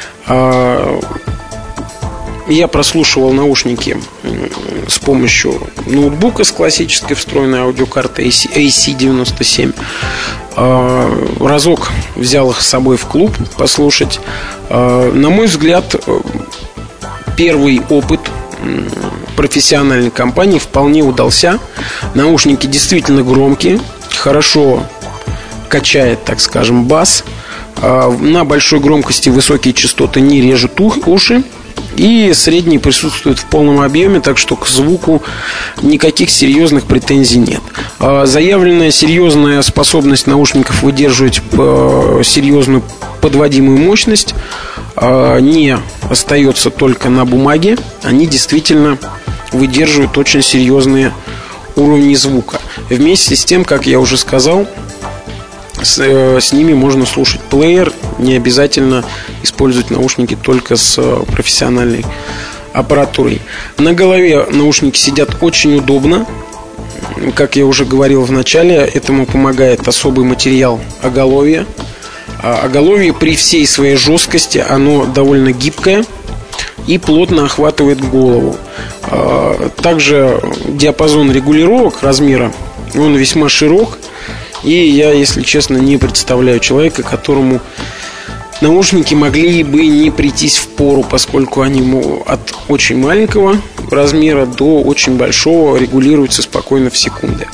Я прослушивал наушники с помощью ноутбука с классической встроенной аудиокартой AC97. Разок взял их с собой в клуб послушать. На мой взгляд, первый опыт профессиональной компании вполне удался. Наушники действительно громкие, хорошо качает, так скажем, бас. На большой громкости высокие частоты не режут уши. И средний присутствует в полном объеме, так что к звуку никаких серьезных претензий нет. Заявленная серьезная способность наушников выдерживать серьезную подводимую мощность не остается только на бумаге. Они действительно выдерживают очень серьезные уровни звука. Вместе с тем, как я уже сказал, с ними можно слушать плеер. Не обязательно использовать наушники только с профессиональной аппаратурой. На голове наушники сидят очень удобно. Как я уже говорил в начале, этому помогает особый материал оголовья. Оголовье при всей своей жесткости, оно довольно гибкое и плотно охватывает голову. Также диапазон регулировок размера, он весьма широк. И я, если честно, не представляю человека, которому наушники могли бы не прийтись в пору, поскольку они от очень маленького размера до очень большого регулируются спокойно в секунды.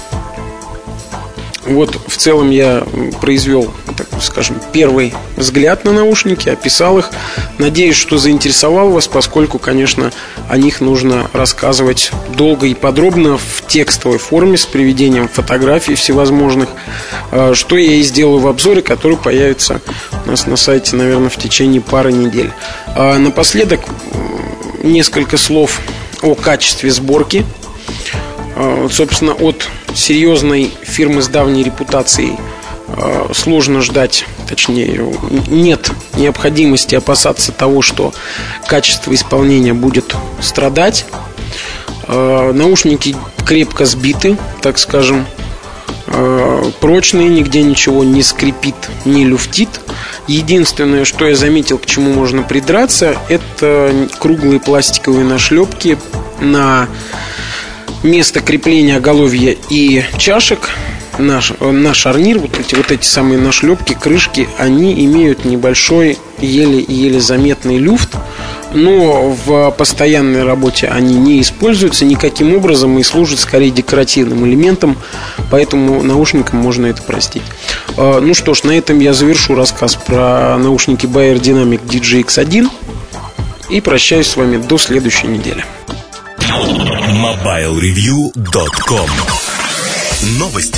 Вот в целом я произвел, так скажем, первый взгляд на наушники, описал их. Надеюсь, что заинтересовал вас, поскольку, конечно, о них нужно рассказывать долго и подробно в текстовой форме с приведением фотографий всевозможных, что я и сделаю в обзоре, который появится у нас на сайте, наверное, в течение пары недель. Напоследок несколько слов о качестве сборки. Собственно, от серьезной фирмы с давней репутацией сложно ждать, точнее, нет необходимости опасаться того, что качество исполнения будет страдать. Наушники крепко сбиты, так скажем, прочные, нигде ничего не скрипит, не люфтит. Единственное, что я заметил, к чему можно придраться, это круглые пластиковые нашлепки на место крепления оголовья и чашек. На шарнир, вот эти самые нашлепки, крышки, они имеют небольшой, еле заметный люфт, но в постоянной работе они не используются никаким образом и служат скорее декоративным элементом, поэтому наушникам можно это простить. Ну что ж, на этом я завершу рассказ про наушники Beyerdynamic DJX1 и прощаюсь с вами до следующей недели. MobileReview.com. Новости.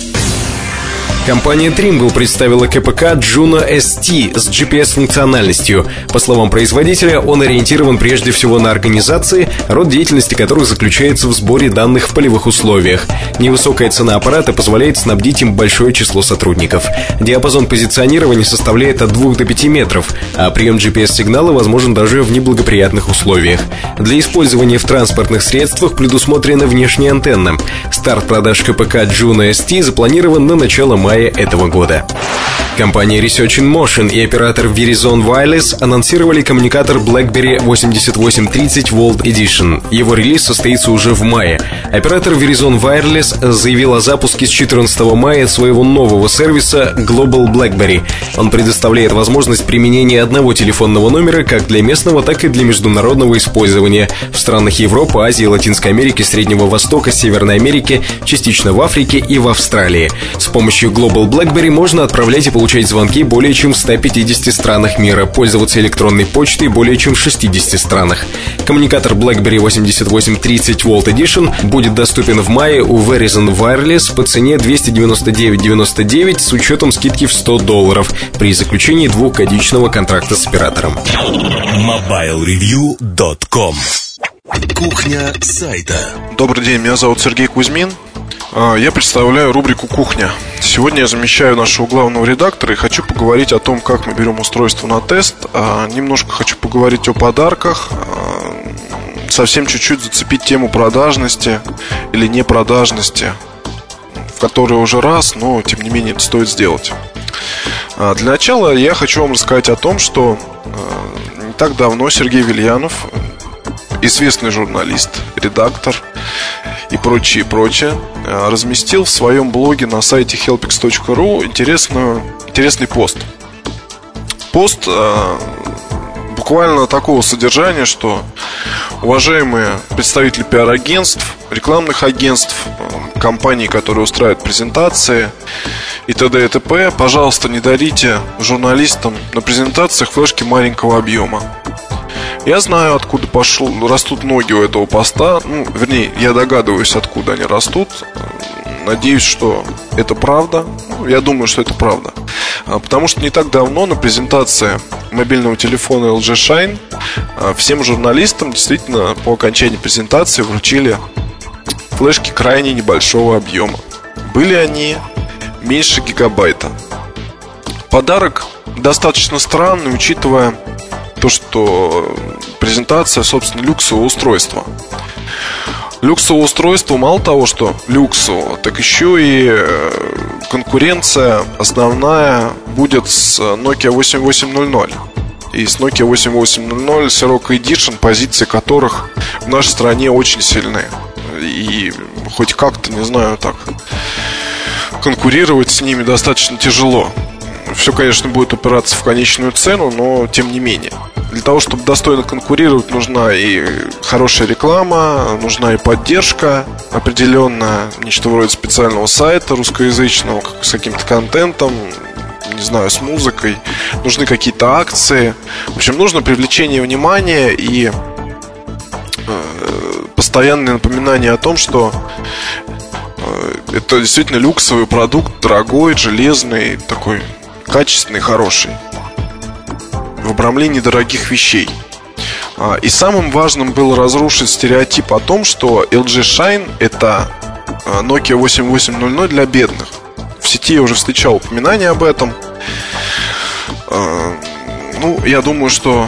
Компания Trimble представила КПК Juno ST с GPS-функциональностью. По словам производителя, он ориентирован прежде всего на организации, род деятельности которых заключается в сборе данных в полевых условиях. Невысокая цена аппарата позволяет снабдить им большое число сотрудников. Диапазон позиционирования составляет от 2 до 5 метров, а прием GPS-сигнала возможен даже в неблагоприятных условиях. Для использования в транспортных средствах предусмотрена внешняя антенна. Старт продаж КПК Juno ST запланирован на начало мая этого года. Компания Research in Motion и оператор Verizon Wireless анонсировали коммуникатор BlackBerry 8830 Volt Edition. Его релиз состоится уже в мае. Оператор Verizon Wireless заявил о запуске с 14 мая своего нового сервиса Global BlackBerry. Он предоставляет возможность применения одного телефонного номера как для местного, так и для международного использования в странах Европы, Азии, Латинской Америки, Среднего Востока, Северной Америки, частично в Африке и в Австралии. С помощью Global BlackBerry можно отправлять и получать звонки более чем в 150 странах мира, пользоваться электронной почтой более чем в 60 странах. Коммуникатор BlackBerry 8830 Volt Edition будет доступен в мае у Verizon Wireless по цене $299.99 с учетом скидки в $100 при заключении двухгодичного контракта с оператором. MobileReview.com. Кухня сайта. Добрый день, меня зовут Сергей Кузьмин. Я представляю рубрику «Кухня». Сегодня я замещаю нашего главного редактора и хочу поговорить о том, как мы берем устройство на тест. Немножко хочу поговорить о подарках. Совсем чуть-чуть зацепить тему продажности или непродажности, в которой уже раз, но тем не менее это стоит сделать. Для начала я хочу вам рассказать о том, что не так давно Сергей Вильянов, известный журналист, редактор и прочее, разместил в своем блоге на сайте helpix.ru интересный пост. Пост буквально такого содержания, что уважаемые представители пиар-агентств, рекламных агентств, компаний, которые устраивают презентации и т.д. и т.п., пожалуйста, не дарите журналистам на презентациях флешки маленького объема. Я знаю, откуда растут ноги у этого поста. Вернее, я догадываюсь, откуда они растут. Надеюсь, что это правда. Я думаю, что это правда. Потому что не так давно на презентации мобильного телефона LG Shine всем журналистам действительно по окончании презентации вручили флешки крайне небольшого объема. Были они меньше гигабайта. Подарок достаточно странный, учитывая то, что презентация, собственно, люксового устройства. Люксовое устройство мало того, что люксово, так еще и конкуренция основная будет с Nokia 8800. И с Nokia 8800 Sirocco Edition, позиции которых в нашей стране очень сильны. И хоть как-то, не знаю, так конкурировать с ними достаточно тяжело. Все, конечно, будет упираться в конечную цену, но тем не менее. Для того, чтобы достойно конкурировать, нужна и хорошая реклама, нужна и поддержка определенная, нечто вроде специального сайта русскоязычного, с каким-то контентом, не знаю, с музыкой. Нужны какие-то акции. В общем, нужно привлечение внимания и постоянное напоминание о том, что это действительно люксовый продукт, дорогой, железный, такой качественный, хороший, в обрамлении дорогих вещей. И самым важным было разрушить стереотип о том, что LG Shine — это Nokia 8800 для бедных. В сети я уже встречал упоминания об этом. Я думаю, что,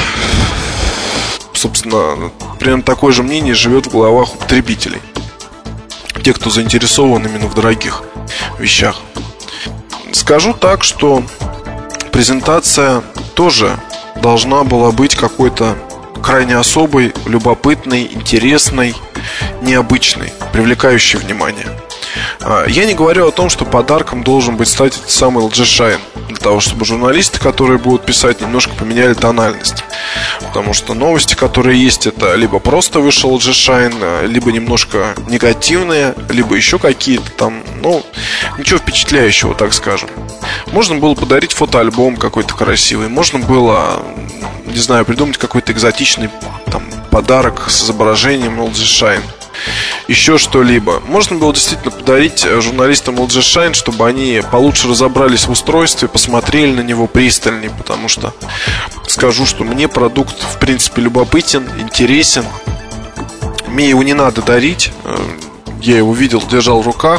собственно, примерно такое же мнение живет в головах у потребителей. Те, кто заинтересован именно в дорогих вещах. Скажу так, что презентация тоже должна была быть какой-то крайне особой, любопытной, интересной, необычной, привлекающей внимание. Я не говорю о том, что подарком должен быть стать этот самый LG Shine, для того, чтобы журналисты, которые будут писать, немножко поменяли тональность. Потому что новости, которые есть, это либо просто вышел LG Shine, либо немножко негативные, либо еще какие-то там, ничего впечатляющего, так скажем. Можно было подарить фотоальбом какой-то красивый, можно было, не знаю, придумать какой-то экзотичный там подарок с изображением LG Shine, еще что-либо. Можно было действительно подарить журналистам LG Shine, чтобы они получше разобрались в устройстве, посмотрели на него пристальнее. Потому что скажу, что мне продукт в принципе любопытен, интересен. Мне его не надо дарить. Я его видел, держал в руках.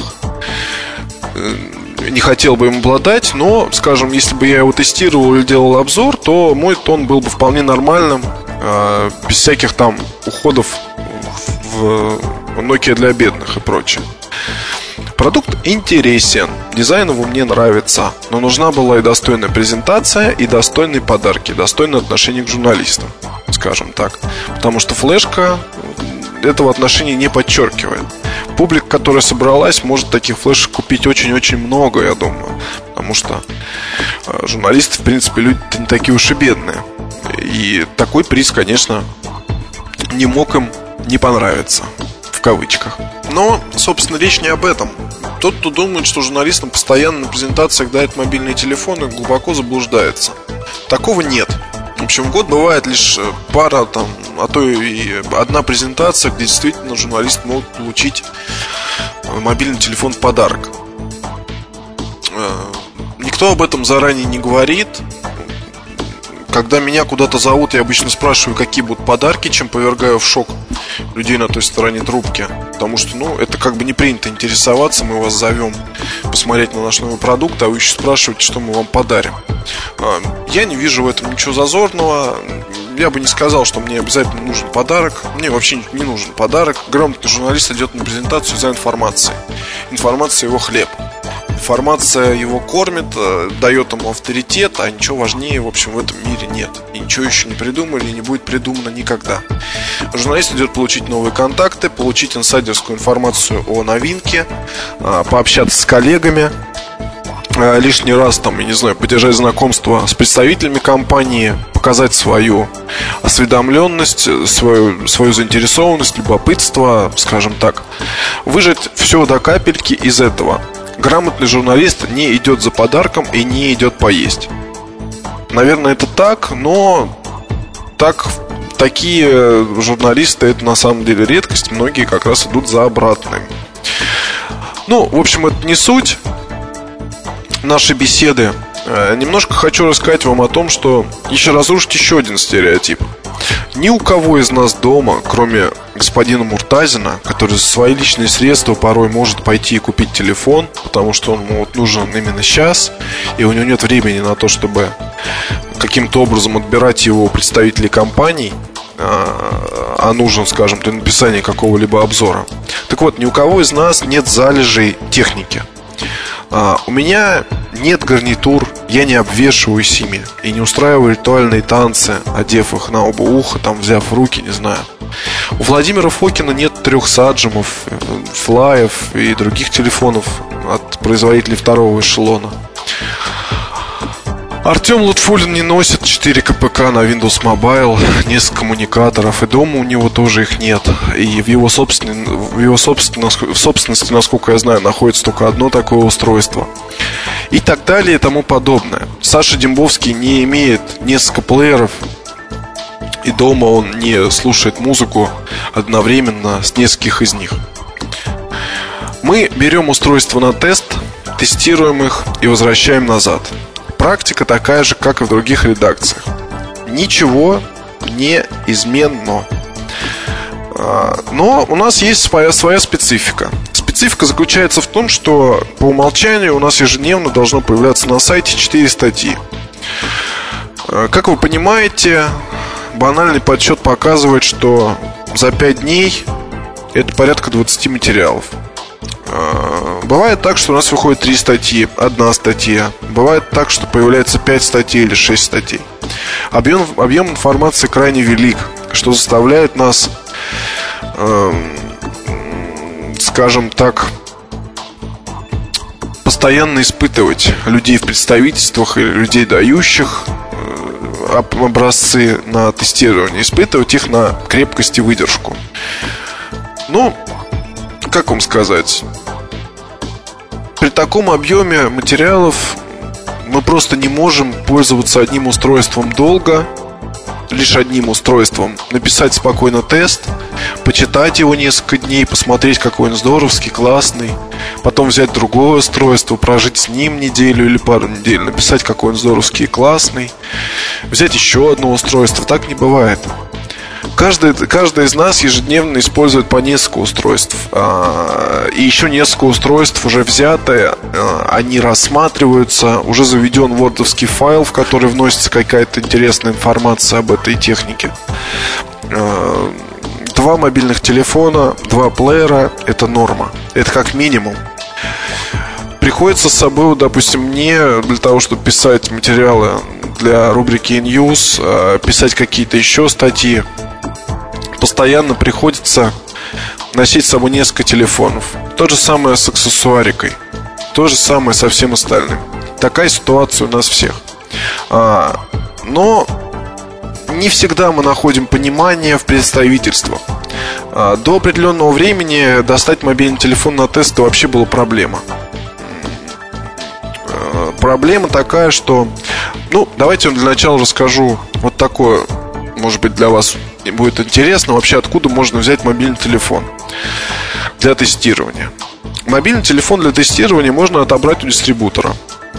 Не хотел бы им обладать, но, скажем, если бы я его тестировал или делал обзор, то мой тон был бы вполне нормальным, без всяких там уходов в Nokia для бедных и прочее. Продукт интересен, дизайн его мне нравится, но нужна была и достойная презентация, и достойные подарки, достойное отношение к журналистам, скажем так. Потому что флешка этого отношения не подчеркивает. Публика, которая собралась, может таких флешек купить очень-очень много, я думаю. Потому что журналисты, в принципе, люди-то не такие уж и бедные. И такой приз, конечно, не мог им не понравиться, в кавычках. Но, собственно, речь не об этом. Тот, кто думает, что журналистам постоянно на презентациях дают мобильные телефоны, глубоко заблуждается. Такого нет. В общем, в год бывает лишь пара, там, а то и одна презентация, где действительно журналисты могут получить мобильный телефон в подарок. Никто об этом заранее не говорит. Когда меня куда-то зовут, я обычно спрашиваю, какие будут подарки, чем повергаю в шок людей на той стороне трубки. Потому что, это как бы не принято интересоваться. Мы вас зовем посмотреть на наш новый продукт, а вы еще спрашиваете, что мы вам подарим. Я не вижу в этом ничего зазорного. Я бы не сказал, что мне обязательно нужен подарок. Мне вообще не нужен подарок. Грамотный журналист идет на презентацию за информацией. Информация его хлеб. Информация его кормит, дает ему авторитет, а ничего важнее, в общем, в этом мире нет. И ничего еще не придумали и не будет придумано никогда. Журналист идет получить новые контакты, получить инсайдерскую информацию о новинке, пообщаться с коллегами, лишний раз, там, я не знаю, поддержать знакомство с представителями компании, показать свою осведомленность, свою заинтересованность, любопытство, скажем так. Выжать все до капельки из этого. Грамотный журналист не идет за подарком и не идет поесть. Наверное, это так, но так такие журналисты — это на самом деле редкость. Многие как раз идут за обратным. Ну, в общем, это не суть нашей беседы. Немножко хочу рассказать вам о том, что разрушить еще один стереотип. Ни у кого из нас дома, кроме господина Муртазина, который за свои личные средства порой может пойти и купить телефон, потому что он ему нужен именно сейчас, и у него нет времени на то, чтобы каким-то образом отбирать его у представителей компаний, а нужен, скажем, для написания какого-либо обзора. Так вот, ни у кого из нас нет залежей техники. У меня нет гарнитур, я не обвешиваюсь ими и не устраиваю ритуальные танцы, одев их на оба уха, там, взяв в руки, не знаю. У Владимира Фокина нет 3 саджемов, флаев и других телефонов от производителей второго эшелона. Артем Лутфуллин не носит 4 КПК на Windows Mobile, несколько коммуникаторов, и дома у него тоже их нет. И в его собственности, насколько я знаю, находится только одно такое устройство. И так далее и тому подобное. Саша Дембовский не имеет несколько плееров, и дома он не слушает музыку одновременно с нескольких из них. Мы берем устройство на тест, тестируем их и возвращаем назад. Практика такая же, как и в других редакциях. Ничего не изменно. Но у нас есть своя специфика. Специфика заключается в том, что по умолчанию у нас ежедневно должно появляться на сайте 4 статьи. Как вы понимаете, банальный подсчет показывает, что за 5 дней это порядка 20 материалов. Бывает так, что у нас выходит 3 статьи, 1 статья. Бывает так, что появляется 5 статей или 6 статей. Объем информации крайне велик, что заставляет нас, скажем так, постоянно испытывать людей в представительствах или людей, дающих образцы на тестирование, испытывать их на крепкость и выдержку. Ну, как вам сказать, при таком объеме материалов мы просто не можем пользоваться одним устройством долго, лишь одним устройством. Написать спокойно тест, почитать его несколько дней, посмотреть, какой он здоровский, классный. Потом взять другое устройство, прожить с ним неделю или пару недель, написать, какой он здоровский и классный. Взять еще одно устройство. Так не бывает. Каждый из нас ежедневно использует по несколько устройств. И еще несколько устройств уже взятые, они рассматриваются. Уже заведен вордовский файл, в который вносится какая-то интересная информация об этой технике. 2 мобильных телефона, 2 плеера – это норма. Это как минимум. Приходится с собой, допустим, мне для того, чтобы писать материалы для рубрики News, писать какие-то еще статьи, постоянно приходится носить с собой несколько телефонов. То же самое с аксессуарикой. То же самое со всем остальным. Такая ситуация у нас всех. Но не всегда мы находим понимание в представительствах. До определенного времени достать мобильный телефон на тест вообще была проблема. Проблема такая, что... Ну, давайте я для начала расскажу вот такое. Может быть, для вас будет интересно вообще, откуда можно взять мобильный телефон для тестирования. Мобильный телефон для тестирования можно отобрать у дистрибутора.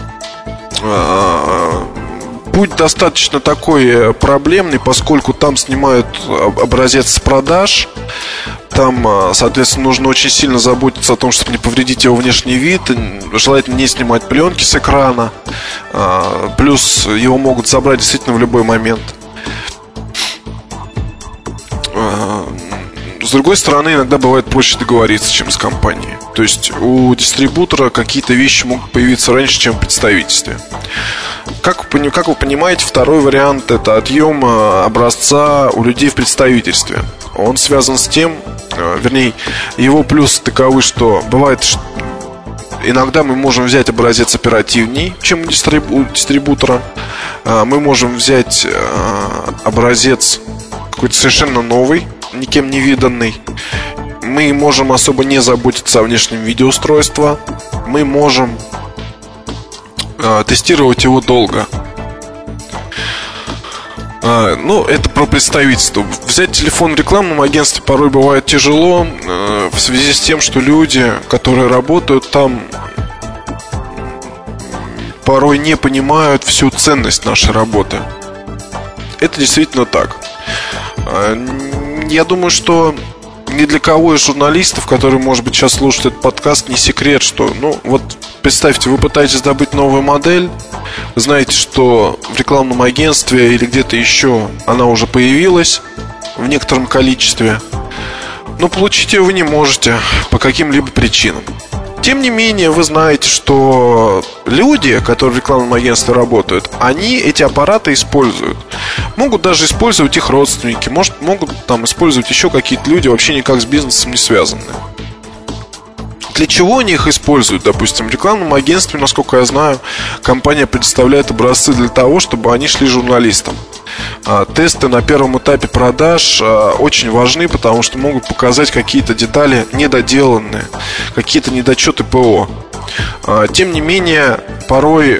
Путь достаточно такой проблемный, поскольку там снимают образец с продаж. Там, соответственно, нужно очень сильно заботиться о том, чтобы не повредить его внешний вид. Желательно не снимать пленки с экрана. Плюс его могут забрать действительно в любой момент. С другой стороны, иногда бывает проще договориться, чем с компанией. То есть у дистрибутора какие-то вещи могут появиться раньше, чем в представительстве. Как вы понимаете, второй вариант – это отъем образца у людей в представительстве. Он связан с тем, вернее, его плюсы таковы, что бывает, иногда мы можем взять образец оперативней, чем у дистрибутора. Мы можем взять образец какой-то совершенно новый, никем не виданный. Мы можем особо не заботиться о внешнем виде устройства. Мы можем тестировать его долго. Это про представительство. Взять телефон в рекламном агентстве порой бывает тяжело, в связи с тем, что люди, которые работают там, порой не понимают всю ценность нашей работы. Это действительно так. Я думаю, что ни для кого из журналистов, которые, может быть, сейчас слушают этот подкаст, не секрет, что, представьте, вы пытаетесь добыть новую модель, вы знаете, что в рекламном агентстве или где-то еще она уже появилась в некотором количестве, но получить ее вы не можете по каким-либо причинам. Тем не менее, вы знаете, что люди, которые в рекламном агентстве работают, они эти аппараты используют. Могут даже использовать их родственники, могут там использовать еще какие-то люди, вообще никак с бизнесом не связанные. Для чего они их используют? Допустим, в рекламном агентстве, насколько я знаю, компания предоставляет образцы для того, чтобы они шли журналистам. Тесты на первом этапе продаж очень важны, потому что могут показать какие-то детали недоделанные, какие-то недочеты ПО. Тем не менее, порой,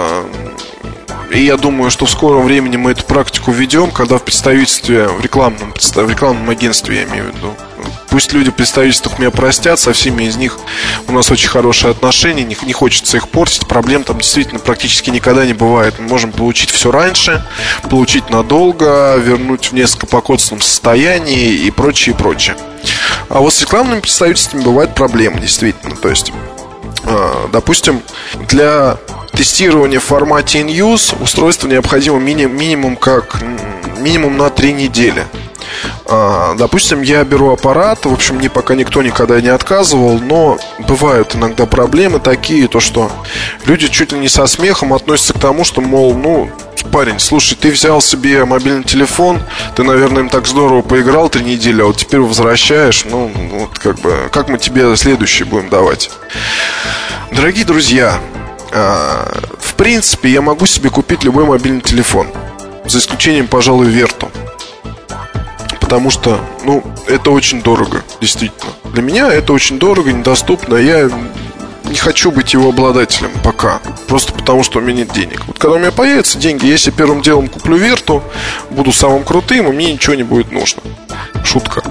и я думаю, что в скором времени мы эту практику введем, когда в представительстве, в рекламном агентстве, я имею в виду, пусть люди в представительствах меня простят, со всеми из них у нас очень хорошие отношения, не хочется их портить, проблем там действительно практически никогда не бывает. Мы можем получить все раньше, получить надолго, вернуть в несколько покоцанном состоянии и прочее, прочее. А вот с рекламными представительствами бывают проблемы, действительно. То есть, допустим, для тестирования в формате in-use устройство необходимо минимум на 3 недели. Допустим, я беру аппарат, в общем, мне пока никто никогда не отказывал, но бывают иногда проблемы такие, то что люди чуть ли не со смехом относятся к тому, что, мол, парень, слушай, ты взял себе мобильный телефон, ты, наверное, им так здорово поиграл 3 недели, а вот теперь возвращаешь, как мы тебе следующий будем давать? Dорогие друзья, в принципе, я могу себе купить любой мобильный телефон, за исключением, пожалуй, Верту. Потому что, это очень дорого, действительно. Для меня это очень дорого, недоступно. Я не хочу быть его обладателем пока. Просто потому, что у меня нет денег. Вот когда у меня появятся деньги, я себе первым делом куплю Верту, буду самым крутым, и мне ничего не будет нужно. Шутка.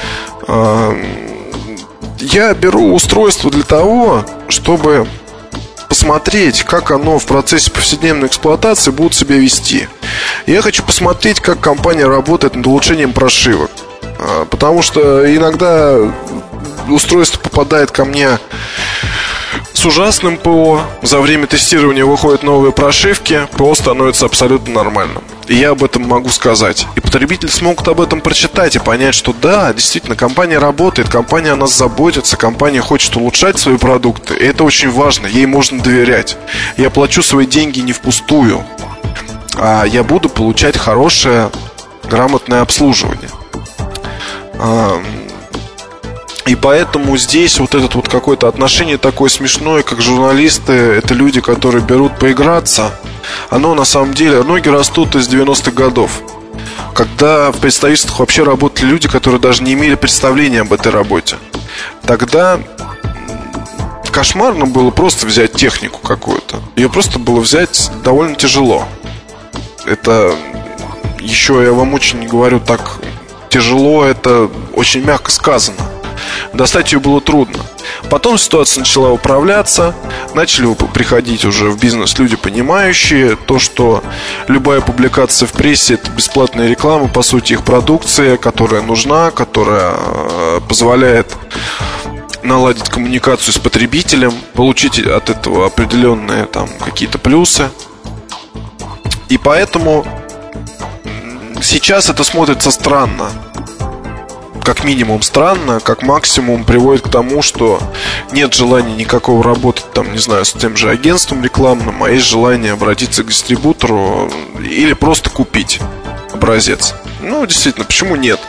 Я беру устройство для того, чтобы посмотреть, как оно в процессе повседневной эксплуатации будет себя вести. Я хочу посмотреть, как компания работает над улучшением прошивок. Потому что иногда устройство попадает ко мне с ужасным ПО. За время тестирования выходят новые прошивки, ПО становится абсолютно нормальным. И я об этом могу сказать. И потребители смогут об этом прочитать и понять, что да, действительно, компания работает, компания о нас заботится, компания хочет улучшать свои продукты. И это очень важно, ей можно доверять. Я плачу свои деньги не впустую, а я буду получать хорошее, грамотное обслуживание. И поэтому здесь вот это вот какое-то отношение такое смешное, как журналисты, это люди, которые берут поиграться. Оно на самом деле, ноги растут из 90-х годов, когда в представительствах вообще работали люди, которые даже не имели представления об этой работе. Тогда кошмарно было просто взять технику какую-то. Ее просто было взять довольно тяжело. Это еще, я вам очень говорю так, тяжело, это очень мягко сказано. Достать ее было трудно. Потом ситуация начала управляться. Начали приходить уже в бизнес люди, понимающие то, что любая публикация в прессе — это бесплатная реклама, по сути, их продукции, которая нужна, которая позволяет наладить коммуникацию с потребителем, получить от этого определенные там какие-то плюсы. И поэтому сейчас это смотрится странно. Как минимум странно, как максимум приводит к тому, что нет желания никакого работать там, не знаю, с тем же агентством рекламным, а есть желание обратиться к дистрибутору или просто купить образец. Действительно, почему нет?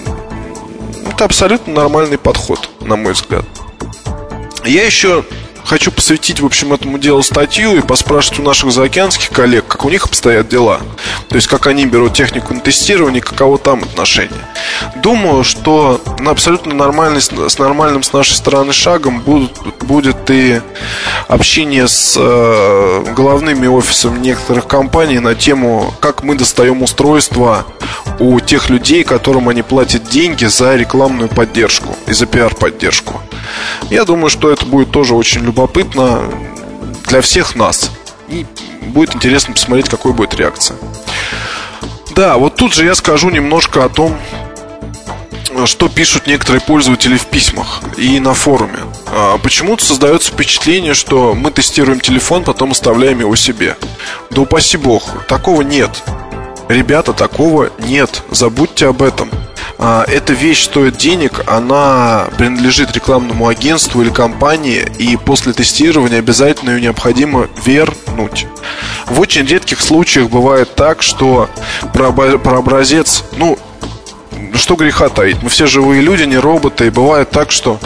Это абсолютно нормальный подход, на мой взгляд. Я еще хочу посвятить, в общем, этому делу статью и поспрашивать у наших заокеанских коллег, как у них обстоят дела. То есть, как они берут технику на тестирование, каково там отношение. Думаю, что абсолютно с нормальным с нашей стороны шагом будет и общение с головными офисами некоторых компаний на тему, как мы достаем устройства у тех людей, которым они платят деньги за рекламную поддержку и за пиар-поддержку. Я думаю, что это будет тоже очень любопытно для всех нас. И будет интересно посмотреть, какой будет реакция. Да, вот тут же я скажу немножко о том, что пишут некоторые пользователи в письмах и на форуме. Почему-то создается впечатление, что мы тестируем телефон, потом оставляем его себе. Да упаси бог, такого нет. Ребята, такого нет. Забудьте об этом. Эта вещь стоит денег, она принадлежит рекламному агентству или компании, и после тестирования обязательно ее необходимо вернуть. В очень редких случаях бывает так, что про образец, что греха таить, мы все живые люди, не роботы. И бывает так, что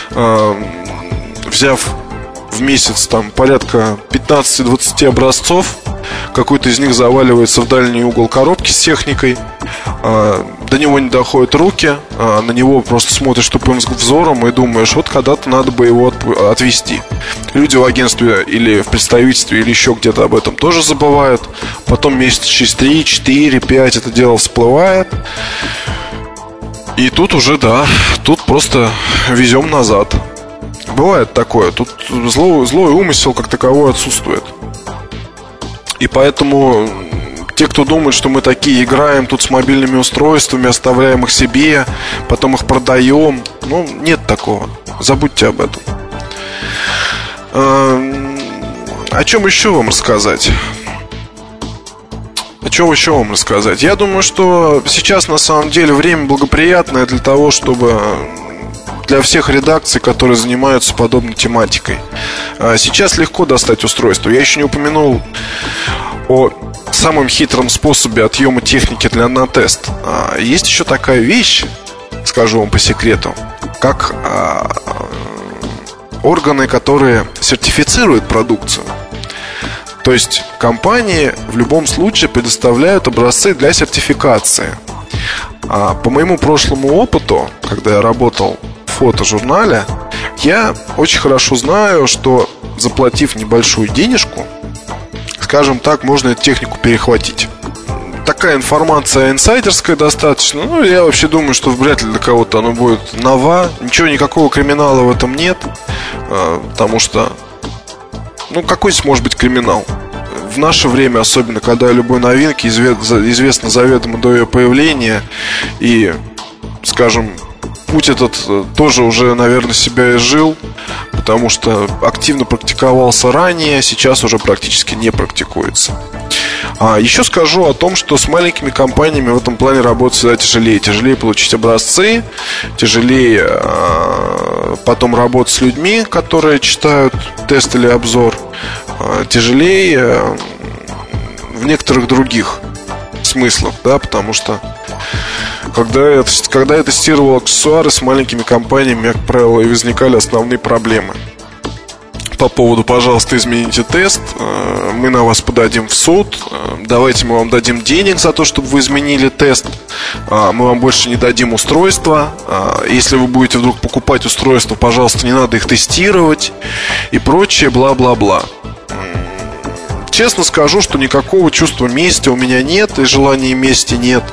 взяв в месяц там порядка 15-20 образцов, какой-то из них заваливается в дальний угол коробки с техникой, до него не доходят руки, на него просто смотришь тупым взором и думаешь, вот когда-то надо бы его отвезти. Люди в агентстве или в представительстве или еще где-то об этом тоже забывают. Потом месяца через 3, 4, 5 это дело всплывает. И тут уже, тут просто везем назад. Бывает такое. Тут злой умысел как таковой отсутствует. И поэтому те, кто думает, что мы такие играем тут с мобильными устройствами, оставляем их себе, потом их продаем, нет такого. Забудьте об этом. О чем еще вам рассказать? Я думаю, что сейчас на самом деле время благоприятное для того, чтобы для всех редакций, которые занимаются подобной тематикой. Сейчас легко достать устройство. Я еще не упомянул о самом хитром способе отъема техники на тест. Есть еще такая вещь, скажу вам по секрету, как органы, которые сертифицируют продукцию. То есть компании в любом случае предоставляют образцы для сертификации. По моему прошлому опыту, когда я работал в фотожурнале, я очень хорошо знаю, что заплатив небольшую денежку, скажем так, можно эту технику перехватить. Такая информация инсайдерская достаточно. Я вообще думаю, что вряд ли для кого-то она будет нова. Никакого криминала в этом нет. Потому что какой здесь может быть криминал? В наше время, особенно когда любой новинке известно заведомо до ее появления. И, скажем, путь этот тоже уже, наверное, себя изжил, потому что активно практиковался ранее, сейчас уже практически не практикуется. Еще скажу о том, что с маленькими компаниями в этом плане работать всегда тяжелее. Тяжелее получить образцы, тяжелее потом работать с людьми, которые читают тест или обзор, тяжелее в некоторых других смыслах, потому что когда я тестировал аксессуары с маленькими компаниями, как правило, и возникали основные проблемы. По поводу, пожалуйста, измените тест, мы на вас подадим в суд, давайте мы вам дадим денег за то, чтобы вы изменили тест, мы вам больше не дадим устройства, если вы будете вдруг покупать устройства, пожалуйста, не надо их тестировать и прочее, бла-бла-бла. Честно скажу, что никакого чувства мести у меня нет и желания мести нет.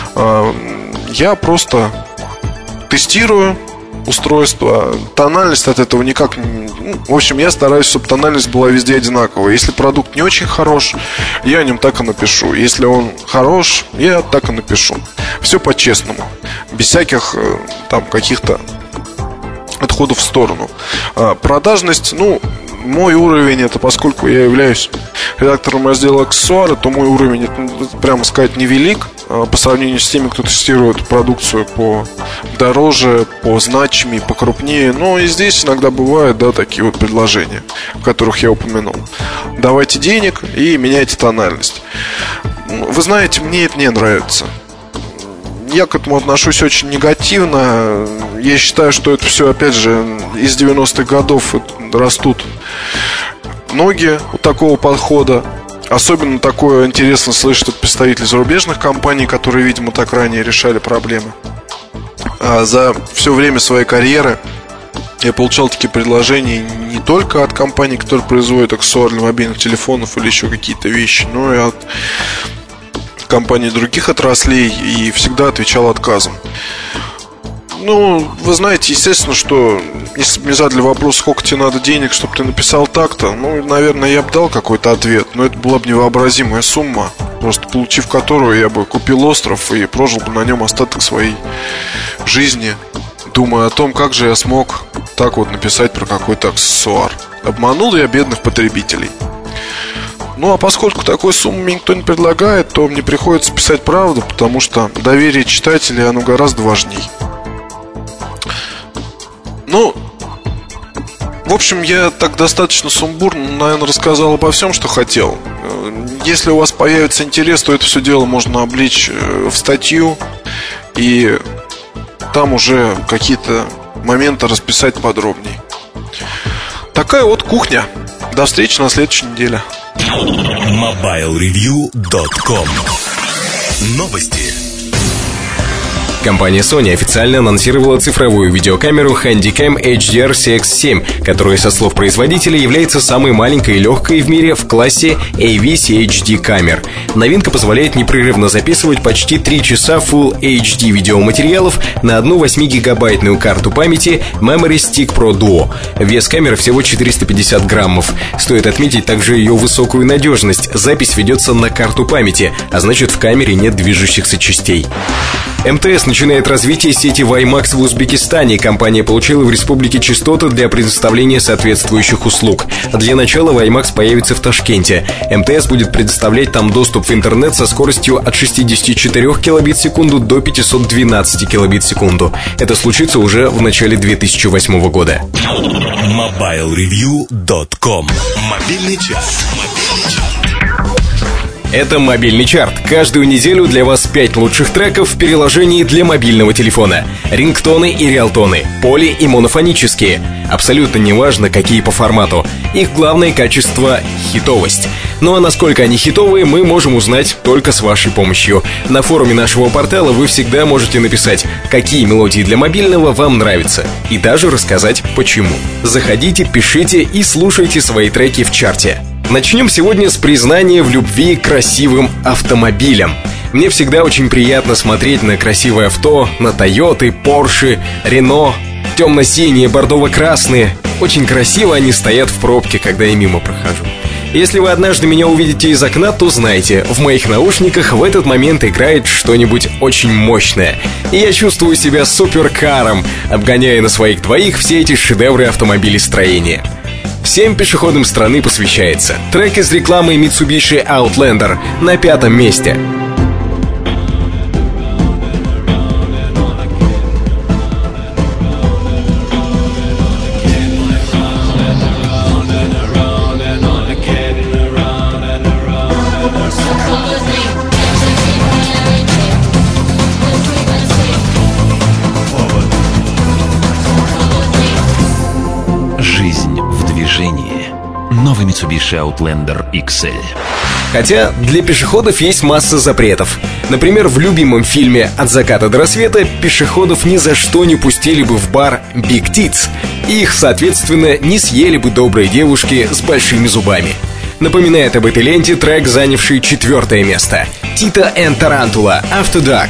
Я просто тестирую устройство. Тональность от этого никак... В общем, я стараюсь, чтобы тональность была везде одинаковая. Если продукт не очень хорош, я о нем так и напишу. Если он хорош, я так и напишу. Все по-честному. Без всяких там каких-то отходов в сторону. Продажность, мой уровень, это поскольку я являюсь редактором раздела аксессуары, то мой уровень, прямо сказать, невелик по сравнению с теми, кто тестирует продукцию по дороже, по значимее, покрупнее. Но и здесь иногда бывают, такие вот предложения, в которых я упомянул. Давайте денег и меняйте тональность. Вы знаете, мне это не нравится. я к этому отношусь очень негативно. Я считаю, что это все, опять же, из 90-х годов растут ноги у такого подхода. Особенно такое интересно слышать от представителей зарубежных компаний, которые, видимо, так ранее решали проблемы. За все время своей карьеры я получал такие предложения не только от компаний, которые производят аксессуары для мобильных телефонов или еще какие-то вещи, но и от компаний других отраслей, и всегда отвечал отказом. Ну, вы знаете, естественно, что если бы мне задали вопрос, сколько тебе надо денег, чтобы ты написал так-то, ну, наверное, я бы дал какой-то ответ, но это была бы невообразимая сумма, просто получив которую я бы купил остров и прожил бы на нем остаток своей жизни, думая о том, как же я смог так вот написать про какой-то аксессуар. Обманул я бедных потребителей. Ну, а поскольку такой суммы мне никто не предлагает, то мне приходится писать правду, потому что доверие читателей, оно гораздо важней. Ну, в общем, я так достаточно сумбурно, наверное, рассказал обо всем, что хотел. Если у вас появится интерес, то это все дело можно облечь в статью и там уже какие-то моменты расписать подробнее. Такая вот кухня. До встречи на следующей неделе. MobileReview.com. Новости. Компания Sony официально анонсировала цифровую видеокамеру Handycam HDR CX7, которая, со слов производителя, является самой маленькой и легкой в мире в классе AV-CHD камер. Новинка позволяет непрерывно записывать почти 3 часа Full HD видеоматериалов на одну 8-гигабайтную карту памяти Memory Stick Pro Duo. Вес камеры всего 450 граммов. Стоит отметить также ее высокую надежность. Запись ведется на карту памяти, а значит, в камере нет движущихся частей. МТС начинает развитие сети WiMAX в Узбекистане. Компания получила в республике частоты для предоставления соответствующих услуг. Для начала WiMAX появится в Ташкенте. МТС будет предоставлять там доступ в интернет со скоростью от 64 килобит в секунду до 512 килобит в секунду. Это случится уже в начале 2008 года. MobileReview.com. Мобильный час. Это мобильный чарт. Каждую неделю для вас 5 лучших треков в переложении для мобильного телефона. Рингтоны и риалтоны, поли и монофонические. Абсолютно неважно, какие по формату. Их главное качество — хитовость. Ну а насколько они хитовые, мы можем узнать только с вашей помощью. На форуме нашего портала вы всегда можете написать, какие мелодии для мобильного вам нравятся, и даже рассказать почему. Заходите, пишите и слушайте свои треки в чарте. Начнем сегодня с признания в любви к красивым автомобилям. Мне всегда очень приятно смотреть на красивое авто, на Тойоты, Порше, Рено, темно-синие, бордово-красные. Очень красиво они стоят в пробке, когда я мимо прохожу. Если вы однажды меня увидите из окна, то знайте, в моих наушниках в этот момент играет что-нибудь очень мощное. И я чувствую себя суперкаром, обгоняя на своих двоих все эти шедевры автомобилестроения. Всем пешеходам страны посвящается. Трек из рекламы Mitsubishi Outlander на 5-м месте. Новый Mitsubishi Outlander XL. Хотя для пешеходов есть масса запретов. Например, в любимом фильме «От заката до рассвета» пешеходов ни за что не пустили бы в бар Big Tits. Их, соответственно, не съели бы добрые девушки с большими зубами. Напоминает об этой ленте трек, занявший 4-е место. Tita and Tarantula After Dark.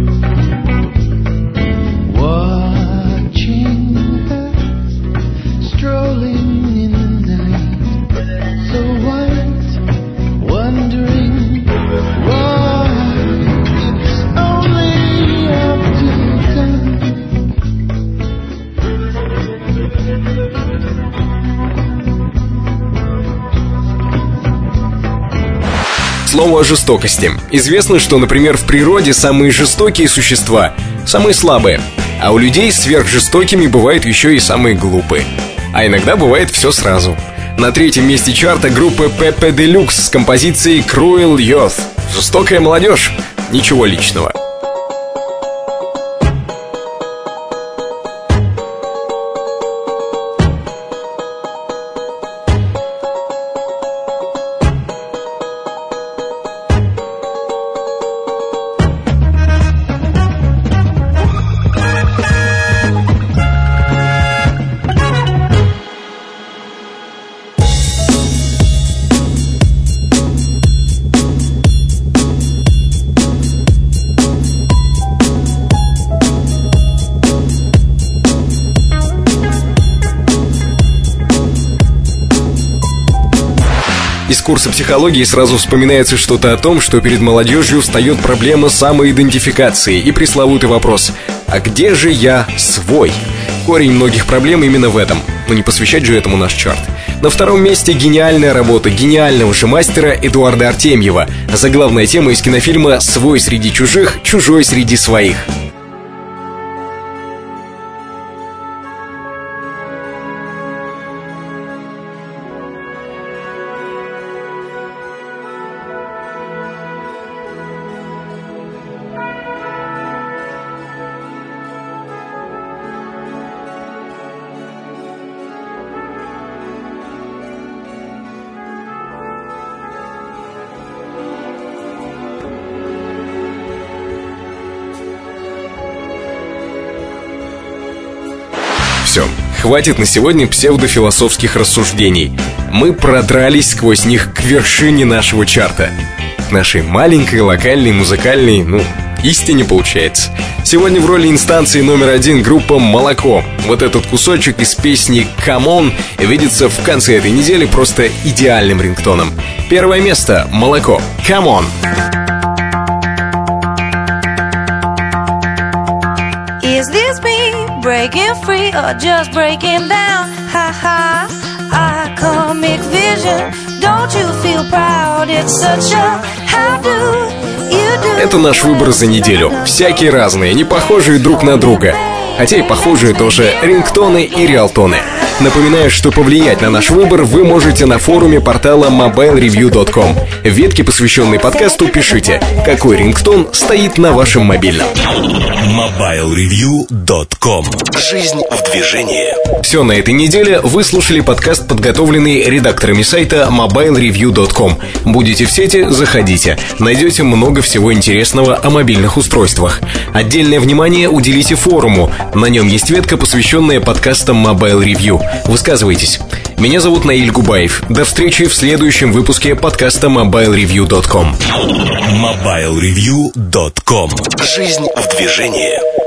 Слово о жестокости. Известно, что, например, в природе самые жестокие существа — самые слабые, а у людей сверхжестокими бывают еще и самые глупые. А иногда бывает все сразу. На 3-м месте чарта группа Pepe Deluxe с композицией Cruel Youth. Жестокая молодежь. Ничего личного. курса психологии сразу вспоминается что-то о том, что перед молодежью встает проблема самоидентификации и пресловутый вопрос: а где же я свой? Корень многих проблем именно в этом, но не посвящать же этому наш чарт. На втором месте гениальная работа гениального же мастера Эдуарда Артемьева. Заглавная тема из кинофильма «Свой среди чужих, чужой среди своих». Все, хватит на сегодня псевдофилософских рассуждений. Мы продрались сквозь них к вершине нашего чарта. К нашей маленькой, локальной, музыкальной, истине получается. Сегодня в роли инстанции номер 1 группа «Молоко». Вот этот кусочек из песни «Come On» видится в конце этой недели просто идеальным рингтоном. Первое место — «Молоко». «Come On». Is this me breaking free or just breaking down? Ha ha, a comic vision. Don't you feel proud? It's such a how do you do? Это наш выбор за неделю. Всякие разные, не похожие друг на друга. Хотя и похожие тоже рингтоны и риалтоны. Напоминаю, что повлиять на наш выбор вы можете на форуме портала mobilereview.com. В ветке, посвященной подкасту, пишите, какой рингтон стоит на вашем мобильном. mobilereview.com. Жизнь в движении. Все на этой неделе. Вы слушали подкаст, подготовленный редакторами сайта mobilereview.com. Будете в сети, заходите. Найдете много всего интересного о мобильных устройствах. Отдельное внимание уделите форуму. На нем есть ветка, посвященная подкастам Mobile Review. Высказывайтесь. Меня зовут Наиль Губаев. До встречи в следующем выпуске подкаста mobilereview.com. mobilereview.com. Жизнь в движении.